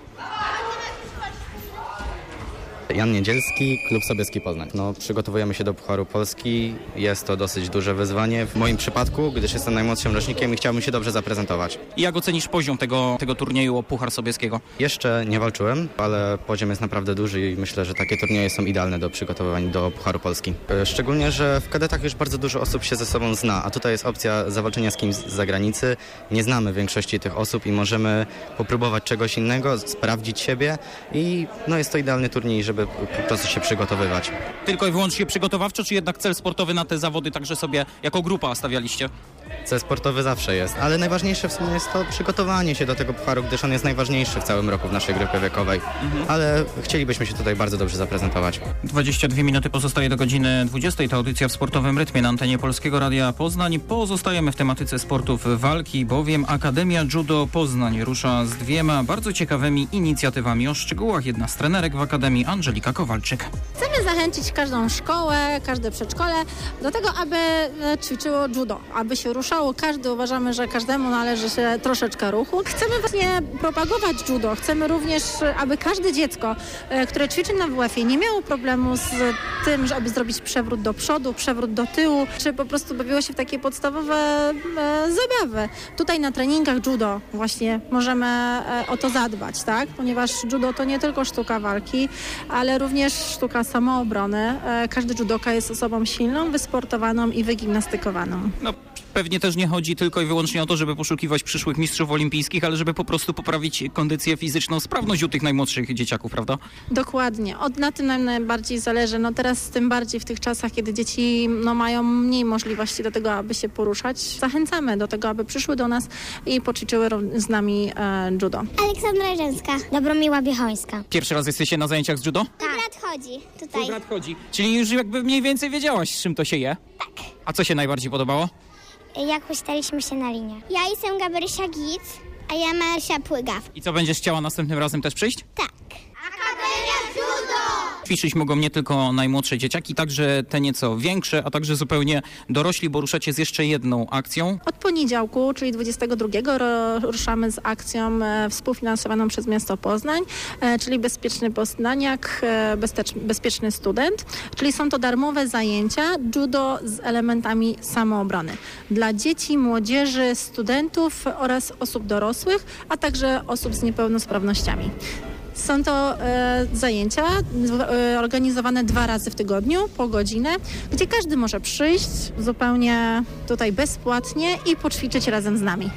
Jan Niedzielski, Klub Sobieski Poznań. Przygotowujemy się do Pucharu Polski. Jest to dosyć duże wyzwanie w moim przypadku, gdyż jestem najmłodszym rocznikiem i chciałbym się dobrze zaprezentować. I jak ocenisz poziom tego turnieju o Puchar Sobieskiego? Jeszcze nie walczyłem, ale poziom jest naprawdę duży i myślę, że takie turnieje są idealne do przygotowywań do Pucharu Polski. Szczególnie, że w kadetach już bardzo dużo osób się ze sobą zna, a tutaj jest opcja zawalczenia z kimś z zagranicy. Nie znamy większości tych osób i możemy popróbować czegoś innego, sprawdzić siebie i jest to idealny turniej, żeby po prostu się przygotowywać. Tylko i wyłącznie przygotowawczo, czy jednak cel sportowy na te zawody także sobie jako grupa stawialiście? Cel sportowy zawsze jest, ale najważniejsze w sumie jest to przygotowanie się do tego pucharu, gdyż on jest najważniejszy w całym roku w naszej grupie wiekowej. Ale chcielibyśmy się tutaj bardzo dobrze zaprezentować. 22 minuty pozostaje do godziny 20. To audycja w sportowym rytmie na antenie Polskiego Radia Poznań. Pozostajemy w tematyce sportów walki, bowiem Akademia Judo Poznań rusza z 2 bardzo ciekawymi inicjatywami. O szczegółach jedna z trenerek w Akademii, Angelika Kowalczyk. Chcemy zachęcić każdą szkołę, każde przedszkole do tego, aby ćwiczyło judo, aby się ruszało. Uważamy, że każdemu należy się troszeczkę ruchu. Chcemy właśnie propagować judo. Chcemy również, aby każde dziecko, które ćwiczy na WF-ie, nie miało problemu z tym, żeby zrobić przewrót do przodu, przewrót do tyłu, czy po prostu bawiło się w takie podstawowe zabawy. Tutaj na treningach judo właśnie możemy o to zadbać, tak? Ponieważ judo to nie tylko sztuka walki, ale również sztuka samoobrony. Każdy judoka jest osobą silną, wysportowaną i wygimnastykowaną. Pewnie też nie chodzi tylko i wyłącznie o to, żeby poszukiwać przyszłych mistrzów olimpijskich, ale żeby po prostu poprawić kondycję fizyczną, sprawność u tych najmłodszych dzieciaków, prawda? Dokładnie. Na tym nam najbardziej zależy. Teraz tym bardziej w tych czasach, kiedy dzieci mają mniej możliwości do tego, aby się poruszać. Zachęcamy do tego, aby przyszły do nas i poćwiczyły z nami judo. Aleksandra Rzęska, Dobromiła Biechońska. Pierwszy raz jesteście na zajęciach z judo? Tak. Mój brat chodzi tutaj. Twój brat chodzi. Czyli już jakby mniej więcej wiedziałaś, z czym to się je? Tak. A co się najbardziej podobało? Jak ustaliśmy się na linię. Ja jestem Gabrysia Gic, a ja Marysia Płygaw. I co, będziesz chciała następnym razem też przyjść? Tak. Akademia Judo! Ćwiczyć mogą nie tylko najmłodsze dzieciaki, także te nieco większe, a także zupełnie dorośli, bo ruszacie z jeszcze jedną akcją. Od poniedziałku, czyli 22, ruszamy z akcją współfinansowaną przez miasto Poznań, czyli Bezpieczny Poznaniak, Bezpieczny Student. Czyli są to darmowe zajęcia judo z elementami samoobrony dla dzieci, młodzieży, studentów oraz osób dorosłych, a także osób z niepełnosprawnościami. Są to zajęcia organizowane 2 razy w tygodniu po godzinę, gdzie każdy może przyjść zupełnie tutaj bezpłatnie i poćwiczyć razem z nami.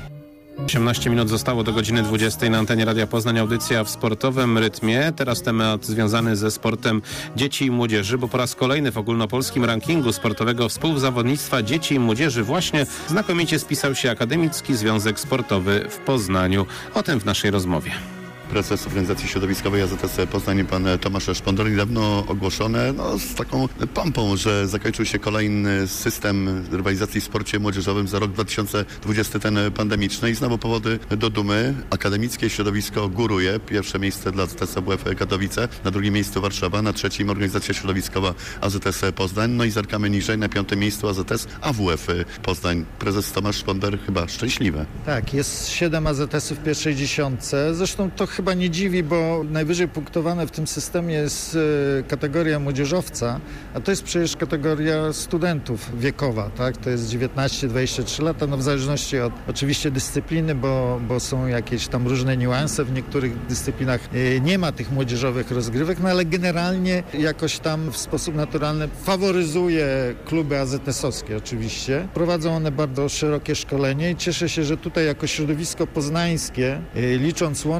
18 minut zostało do godziny 20 na antenie Radia Poznań. Audycja w sportowym rytmie. Teraz temat związany ze sportem dzieci i młodzieży, bo po raz kolejny w ogólnopolskim rankingu sportowego współzawodnictwa dzieci i młodzieży właśnie znakomicie spisał się Akademicki Związek Sportowy w Poznaniu. O tym w naszej rozmowie. Prezes Organizacji Środowiskowej AZS Poznań, pan Tomasz Szpondor, niedawno ogłoszone z taką pompą, że zakończył się kolejny system rywalizacji w sporcie młodzieżowym za rok 2020, ten pandemiczny, i znowu powody do dumy. Akademickie środowisko góruje. Pierwsze miejsce dla AZS WF Katowice, na drugim miejscu Warszawa, na trzecim Organizacja Środowiskowa AZS Poznań, no i zerkamy niżej, na 5. miejscu AZS AWF Poznań. Prezes Tomasz Szponder chyba szczęśliwy. Tak, jest 7 AZS-ów w pierwszej dziesiątce. Zresztą to chyba nie dziwi, bo najwyżej punktowane w tym systemie jest kategoria młodzieżowca, a to jest przecież kategoria studentów wiekowa, tak? To jest 19-23 lata, no w zależności od oczywiście dyscypliny, bo są jakieś tam różne niuanse, w niektórych dyscyplinach nie ma tych młodzieżowych rozgrywek, no ale generalnie jakoś tam w sposób naturalny faworyzuje kluby AZS-owskie oczywiście. Prowadzą one bardzo szerokie szkolenie i cieszę się, że tutaj jako środowisko poznańskie, licząc łącznie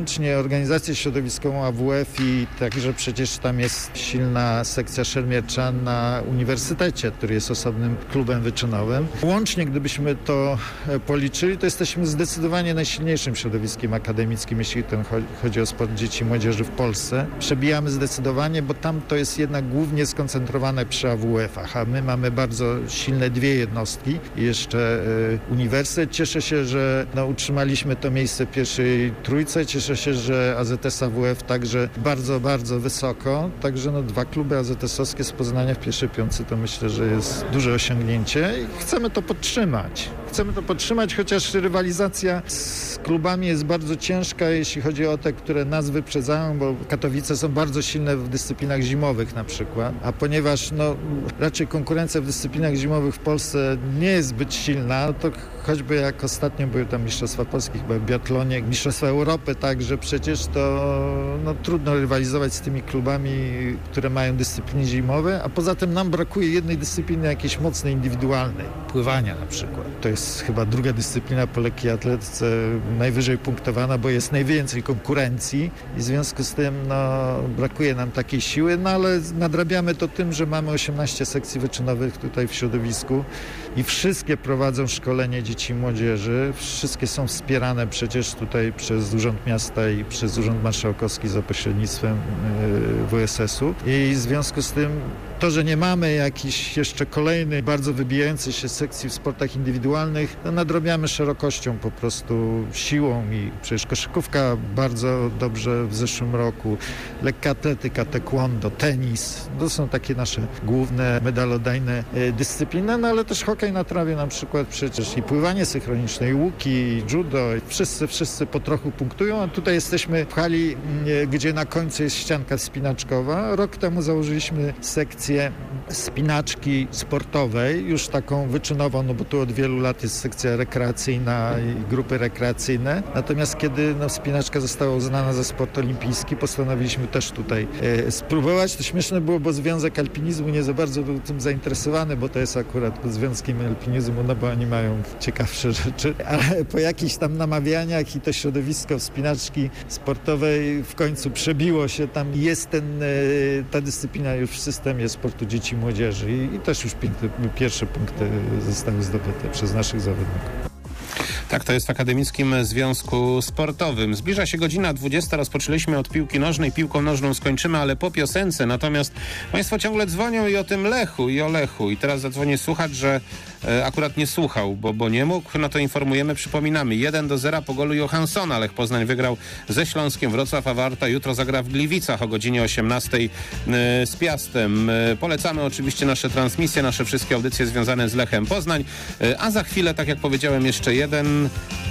organizację środowiskową AWF i także przecież tam jest silna sekcja szermiercza na uniwersytecie, który jest osobnym klubem wyczynowym. Łącznie, gdybyśmy to policzyli, to jesteśmy zdecydowanie najsilniejszym środowiskiem akademickim, jeśli chodzi o sport dzieci i młodzieży w Polsce. Przebijamy zdecydowanie, bo tam to jest jednak głównie skoncentrowane przy AWF-ach, a my mamy bardzo silne dwie jednostki i jeszcze uniwersytet. Cieszę się, że utrzymaliśmy to miejsce w pierwszej trójce. Cieszę się, że AZS AWF także bardzo, bardzo wysoko. Także 2 kluby AZS-owskie z Poznania w pierwszej piątce to myślę, że jest duże osiągnięcie i chcemy to podtrzymać. Chociaż rywalizacja z klubami jest bardzo ciężka, jeśli chodzi o te, które nas wyprzedzają, bo Katowice są bardzo silne w dyscyplinach zimowych na przykład, a ponieważ raczej konkurencja w dyscyplinach zimowych w Polsce nie jest zbyt silna, to choćby jak ostatnio były tam Mistrzostwa Polskie, chyba w biatlonie, Mistrzostwa Europy, także przecież to trudno rywalizować z tymi klubami, które mają dyscypliny zimowe, a poza tym nam brakuje jednej dyscypliny jakiejś mocnej, indywidualnej, pływania na przykład. To jest chyba druga dyscyplina po lekkiej atletyce, najwyżej punktowana, bo jest najwięcej konkurencji i w związku z tym brakuje nam takiej siły, ale nadrabiamy to tym, że mamy 18 sekcji wyczynowych tutaj w środowisku i wszystkie prowadzą szkolenie dzieci i młodzieży. Wszystkie są wspierane przecież tutaj przez Urząd Miasta i przez Urząd Marszałkowski za pośrednictwem WSS-u i w związku z tym to, że nie mamy jakichś jeszcze kolejnych bardzo wybijających się sekcji w sportach indywidualnych, nadrabiamy szerokością, po prostu siłą i przecież koszykówka bardzo dobrze w zeszłym roku, lekka atletyka, taekwondo, tenis, to są takie nasze główne medalodajne dyscypliny, ale też hokej na trawie na przykład przecież i pływanie synchroniczne, i łuki, i judo, i wszyscy po trochu punktują, a tutaj jesteśmy w hali, gdzie na końcu jest ścianka spinaczkowa. Rok temu założyliśmy sekcję spinaczki sportowej, już taką wyczynową, bo tu od wielu lat jest sekcja rekreacyjna i grupy rekreacyjne. Natomiast kiedy spinaczka została uznana za sport olimpijski, postanowiliśmy też tutaj spróbować. To śmieszne było, bo Związek Alpinizmu nie za bardzo był tym zainteresowany, bo to jest akurat pod Związkiem Alpinizmu, bo oni mają ciekawsze rzeczy, ale po jakichś tam namawianiach i to środowisko wspinaczki sportowej w końcu przebiło się tam. Jest ta dyscyplina już w systemie sportu dzieci i młodzieży i też już pierwsze punkty zostały zdobyte przez naszych zawodników. Tak to jest w Akademickim Związku Sportowym. Zbliża się godzina 20. Rozpoczęliśmy od piłki nożnej. Piłką nożną skończymy, ale po piosence. Natomiast państwo ciągle dzwonią i o tym Lechu i o Lechu. I teraz zadzwonię słuchacz, że akurat nie słuchał, bo nie mógł. No to informujemy, przypominamy. 1-0 po golu Johanssona. Lech Poznań wygrał ze Śląskiem Wrocław, a Warta jutro zagra w Gliwicach o godzinie 18 z Piastem. Polecamy oczywiście nasze transmisje, nasze wszystkie audycje związane z Lechem Poznań. A za chwilę, tak jak powiedziałem, jeszcze jeden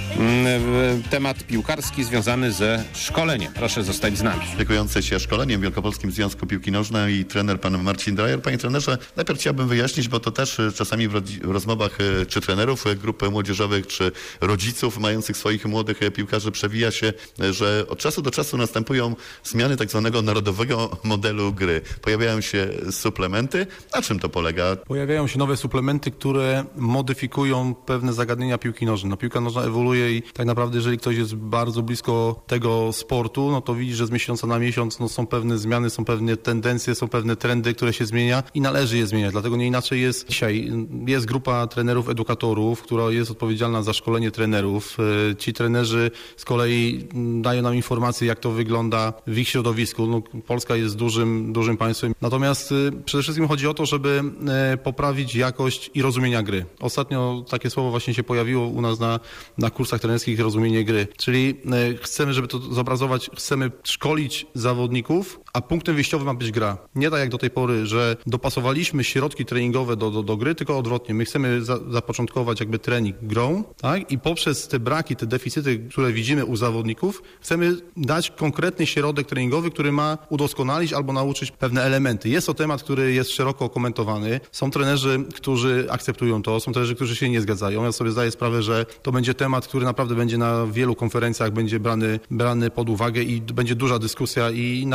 temat piłkarski związany ze szkoleniem. Proszę zostać z nami. Opiekujący się szkoleniem w Wielkopolskim Związku Piłki Nożnej i trener pan Marcin Drajer. Panie trenerze, najpierw chciałbym wyjaśnić, bo to też czasami w rozmowach czy trenerów grup młodzieżowych, czy rodziców mających swoich młodych piłkarzy przewija się, że od czasu do czasu następują zmiany tak zwanego narodowego modelu gry. Pojawiają się suplementy. Na czym to polega? Pojawiają się nowe suplementy, które modyfikują pewne zagadnienia piłki nożnej. Piłka nożna ewoluuje i tak naprawdę jeżeli ktoś jest bardzo blisko tego sportu, no to widzi, że z miesiąca na miesiąc są pewne zmiany, są pewne tendencje, są pewne trendy, które się zmienia i należy je zmieniać. Dlatego nie inaczej jest dzisiaj. Jest grupa trenerów, edukatorów, która jest odpowiedzialna za szkolenie trenerów. Ci trenerzy z kolei dają nam informacje, jak to wygląda w ich środowisku. Polska jest dużym państwem. Natomiast przede wszystkim chodzi o to, żeby poprawić jakość i rozumienia gry. Ostatnio takie słowo właśnie się pojawiło u nas na kursach trenerskich, rozumienie gry. Czyli chcemy, żeby to zobrazować, chcemy szkolić zawodników, a punktem wyjściowym ma być gra. Nie tak jak do tej pory, że dopasowaliśmy środki treningowe do gry, tylko odwrotnie. My chcemy zapoczątkować jakby trening grą, tak? I poprzez te braki, te deficyty, które widzimy u zawodników, chcemy dać konkretny środek treningowy, który ma udoskonalić albo nauczyć pewne elementy. Jest to temat, który jest szeroko komentowany. Są trenerzy, którzy akceptują to, są trenerzy, którzy się nie zgadzają. Ja sobie zdaję sprawę, że to będzie temat, który naprawdę będzie na wielu konferencjach, będzie brany pod uwagę i będzie duża dyskusja i na pewno nie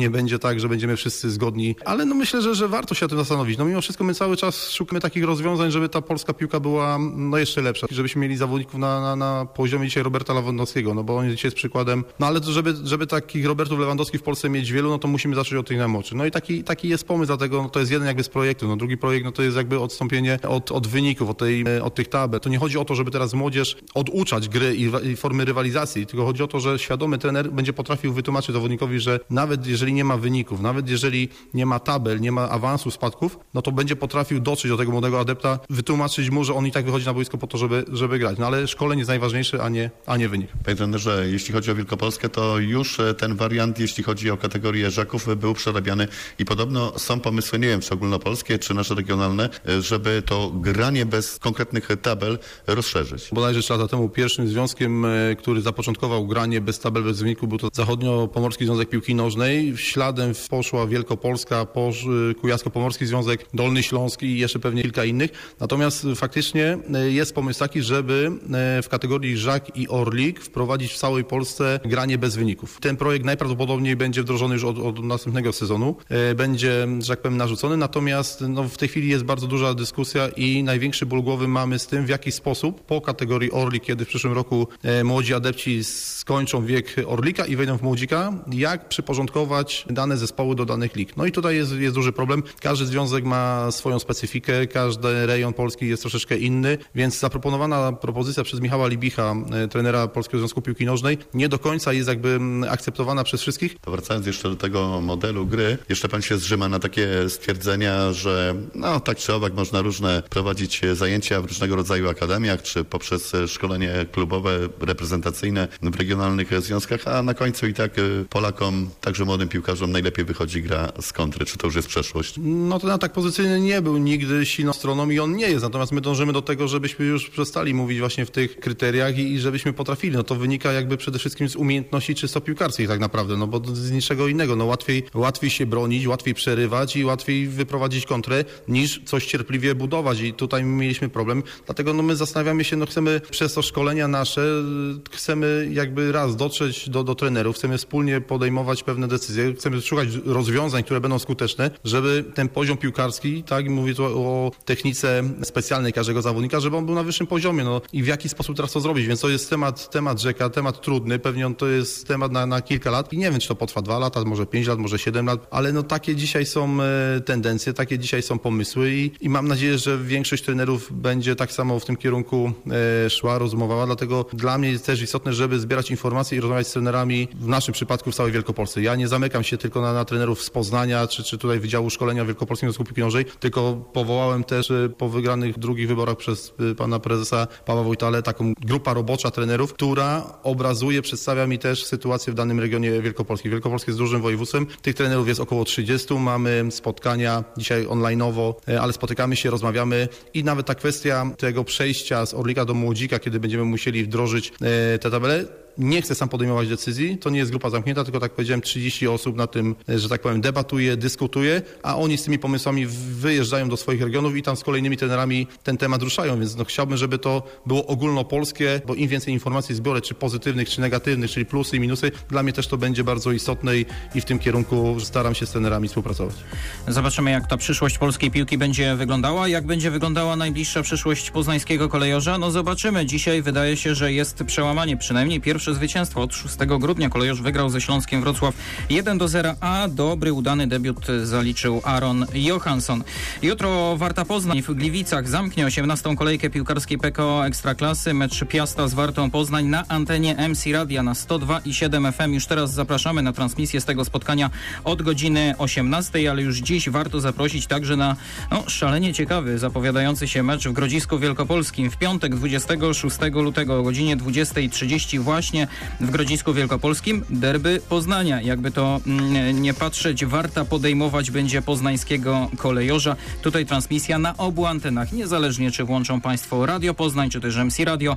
nie będzie tak, że będziemy wszyscy zgodni, ale no myślę, że warto się o tym zastanowić. No mimo wszystko my cały czas szukamy takich rozwiązań, żeby ta polska piłka była no jeszcze lepsza, żebyśmy mieli zawodników na poziomie dzisiaj Roberta Lewandowskiego, no bo on dzisiaj jest przykładem, no ale to, żeby takich Robertów Lewandowskich w Polsce mieć wielu, no to musimy zacząć od tych najmłodszych. No i taki jest pomysł, dlatego no to jest jeden jakby z projektu, no drugi projekt no to jest jakby odstąpienie od wyników, od tych tabel. To nie chodzi o to, żeby teraz młodzież oduczać gry i formy rywalizacji, tylko chodzi o to, że świadomy trener będzie potrafił wytłumaczyć zawodnikowi, że nawet jeżeli nie ma wyników, nawet jeżeli nie ma tabel, nie ma awansu, spadków, no to będzie potrafił dotrzeć do tego młodego adepta, wytłumaczyć mu, że on i tak wychodzi na boisko po to, żeby grać. No ale szkolenie jest najważniejsze, a nie wynik. Panie trenerze, jeśli chodzi o Wielkopolskę, to już ten wariant, jeśli chodzi o kategorię żaków, był przerabiany i podobno są pomysły, nie wiem, czy ogólnopolskie, czy nasze regionalne, żeby to granie bez konkretnych tabel rozszerzyć. Bodajże 3 lata temu pierwszym związkiem, który zapoczątkował granie bez tabel, bez wyniku, był to Zachodnio-Pomorski Związek Piłki Nożnej. Śladem poszła Wielkopolska, Kujawsko-Pomorski Związek, Dolny Śląski i jeszcze pewnie kilka innych. Natomiast faktycznie jest pomysł taki, żeby w kategorii żak i orlik wprowadzić w całej Polsce granie bez wyników. Ten projekt najprawdopodobniej będzie wdrożony już od następnego sezonu. Będzie, że tak powiem, narzucony. Natomiast no, w tej chwili jest bardzo duża dyskusja i największy ból głowy mamy z tym, w jaki sposób po kategorii orlik, kiedy w przyszłym roku młodzi adepci skończą wiek orlika i wejdą w młodzika, jak przyporządkować dane zespoły do danych lig. No i tutaj jest duży problem. Każdy związek ma swoją specyfikę, każdy rejon polski jest troszeczkę inny, więc zaproponowana propozycja przez Michała Libicha, trenera Polskiego Związku Piłki Nożnej, nie do końca jest jakby akceptowana przez wszystkich. To wracając jeszcze do tego modelu gry, jeszcze pan się zrzyma na takie stwierdzenia, że no tak czy owak można różne prowadzić zajęcia w różnego rodzaju akademiach, czy poprzez szkolenie klubowe, reprezentacyjne w regionalnych związkach, a na końcu i tak Polakom, także młodym piłkarzom najlepiej wychodzi gra z kontry. Czy to już jest przeszłość? No ten atak pozycyjny nie był nigdy silną stroną i on nie jest. Natomiast my dążymy do tego, żebyśmy już przestali mówić właśnie w tych kryteriach i żebyśmy potrafili. No to wynika jakby przede wszystkim z umiejętności czysto piłkarskich tak naprawdę, no bo z niczego innego. No łatwiej się bronić, łatwiej przerywać i łatwiej wyprowadzić kontrę niż coś cierpliwie budować i tutaj mieliśmy problem. Dlatego no my zastanawiamy się, no chcemy przez to szkolenia nasze, chcemy jakby raz dotrzeć do trenerów, chcemy wspólnie podejmować pewne decyzje, chcemy szukać rozwiązań, które będą skuteczne, żeby ten poziom piłkarski, tak, mówię tu o technice specjalnej każdego zawodnika, żeby on był na wyższym poziomie, no i w jaki sposób teraz to zrobić, więc to jest temat rzeka, temat trudny, pewnie on to jest temat na kilka lat i nie wiem, czy to potrwa 2 lata, może 5 lat, może 7 lat, ale no takie dzisiaj są tendencje, takie dzisiaj są pomysły i mam nadzieję, że większość trenerów będzie tak samo w tym kierunku szła, rozumowała, dlatego dla mnie jest też istotne, żeby zbierać informacje i rozmawiać z trenerami, w naszym przypadku w całej Wielkopolsce. Ja nie zamykam się tylko na trenerów z Poznania, czy tutaj Wydziału Szkolenia Wielkopolskiego Związku Piłki Nożnej, tylko powołałem też po wygranych drugich wyborach przez pana prezesa Pawła Wojtale taką grupa robocza trenerów, która obrazuje, przedstawia mi też sytuację w danym regionie Wielkopolski. Wielkopolskie jest dużym województwem, tych trenerów jest około 30, mamy spotkania dzisiaj online'owo, ale spotykamy się, rozmawiamy i nawet ta kwestia tego przejścia z orlika do młodzika, kiedy będziemy musieli wdrożyć te tabele, nie chcę sam podejmować decyzji, to nie jest grupa zamknięta, tylko tak powiedziałem 30 osób na tym, że tak powiem, debatuje, dyskutuje, a oni z tymi pomysłami wyjeżdżają do swoich regionów i tam z kolejnymi trenerami ten temat ruszają, więc no chciałbym, żeby to było ogólnopolskie, bo im więcej informacji zbiorę, czy pozytywnych, czy negatywnych, czyli plusy i minusy, dla mnie też to będzie bardzo istotne i w tym kierunku staram się z trenerami współpracować. Zobaczymy, jak ta przyszłość polskiej piłki będzie wyglądała, jak będzie wyglądała najbliższa przyszłość poznańskiego Kolejorza. No zobaczymy. Dzisiaj wydaje się, że jest przełamanie, przynajmniej pierwsze zwycięstwo. Od 6 grudnia Kolejorz wygrał ze Śląskiem Wrocław 1-0, a dobry, udany debiut zaliczył Aron Johansson. Jutro Warta Poznań w Gliwicach zamknie 18. kolejkę piłkarskiej PKO Ekstraklasy. Mecz Piasta z Wartą Poznań na antenie MC Radia na 102,7 FM. Już teraz zapraszamy na transmisję z tego spotkania od godziny 18, ale już dziś warto zaprosić także na szalenie ciekawy, zapowiadający się mecz w Grodzisku Wielkopolskim. W piątek 26 lutego o godzinie 20:30 właśnie w Grodzisku Wielkopolskim derby Poznania. Jakby to nie patrzeć, Warta podejmować będzie poznańskiego Kolejorza. Tutaj transmisja na obu antenach, niezależnie czy włączą Państwo Radio Poznań, czy też MC Radio.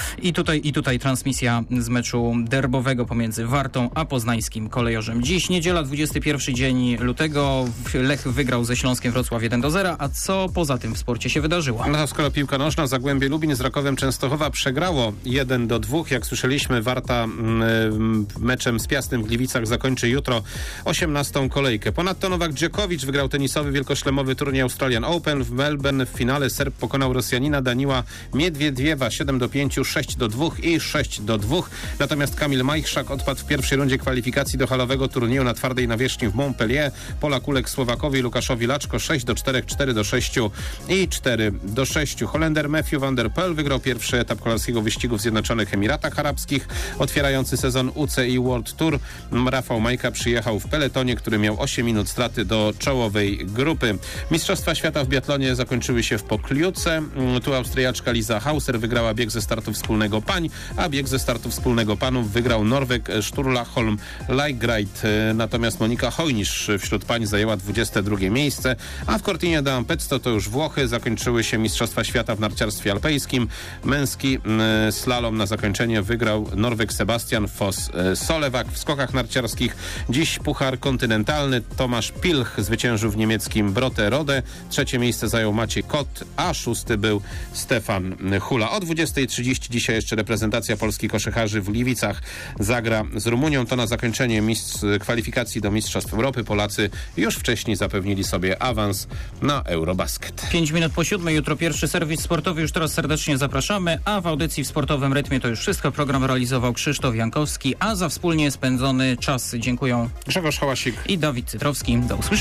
I tutaj transmisja z meczu derbowego pomiędzy Wartą a poznańskim Kolejorzem. Dziś niedziela, 21 dzień lutego. Lech wygrał ze Śląskiem Wrocław 1-0. A co poza tym w sporcie się wydarzyło? Skoro piłka nożna, Zagłębie Lubin z Rakowem Częstochowa przegrało 1-2. Jak słyszeliśmy, Warta Sparta meczem z Piastem w Gliwicach zakończy jutro 18. kolejkę. Ponadto Nowak Djokovic wygrał tenisowy wielkoszlemowy turniej Australian Open w Melbourne. W finale Serb pokonał Rosjanina Daniła Miedwiediewa 7-5, 6-2 i 6-2. Natomiast Kamil Majchrzak odpadł w pierwszej rundzie kwalifikacji do halowego turnieju na twardej nawierzchni w Montpellier. Polak uległ Słowakowi Łukaszowi Laczko 6-4, 4-6 i 4-6. Holender Matthew van der Poel wygrał pierwszy etap kolarskiego wyścigu w Zjednoczonych Emiratach Arabskich, otwierający sezon UCI World Tour. Rafał Majka przyjechał w peletonie, który miał 8 minut straty do czołowej grupy. Mistrzostwa świata w biatlonie zakończyły się w Pokliuce. Tu Austriaczka Lisa Hauser wygrała bieg ze startu wspólnego pań, a bieg ze startu wspólnego panów wygrał Norweg Sturla Holm Lagergeit. Natomiast Monika Hojnisz wśród pań zajęła 22 miejsce, a w Cortinie d'Ampezzo to już Włochy zakończyły się Mistrzostwa Świata w narciarstwie alpejskim. Męski slalom na zakończenie wygrał Norweg Sebastian Voss-Solewak. W skokach narciarskich dziś Puchar Kontynentalny. Tomasz Pilch zwyciężył w niemieckim Brotterode. Trzecie miejsce zajął Maciej Kot, a szósty był Stefan Hula. O 20:30 dzisiaj jeszcze reprezentacja Polski koszykarzy w Gliwicach zagra z Rumunią. To na zakończenie kwalifikacji do Mistrzostw Europy. Polacy już wcześniej zapewnili sobie awans na Eurobasket. 5 minut po 7. Jutro pierwszy serwis sportowy. Już teraz serdecznie zapraszamy, a w audycji w Sportowym Rytmie to już wszystko. Program realizował Krzysztof Jankowski, a za wspólnie spędzony czas dziękują Grzegorz Hałasik i Dawid Cytrowski. Do usłyszenia.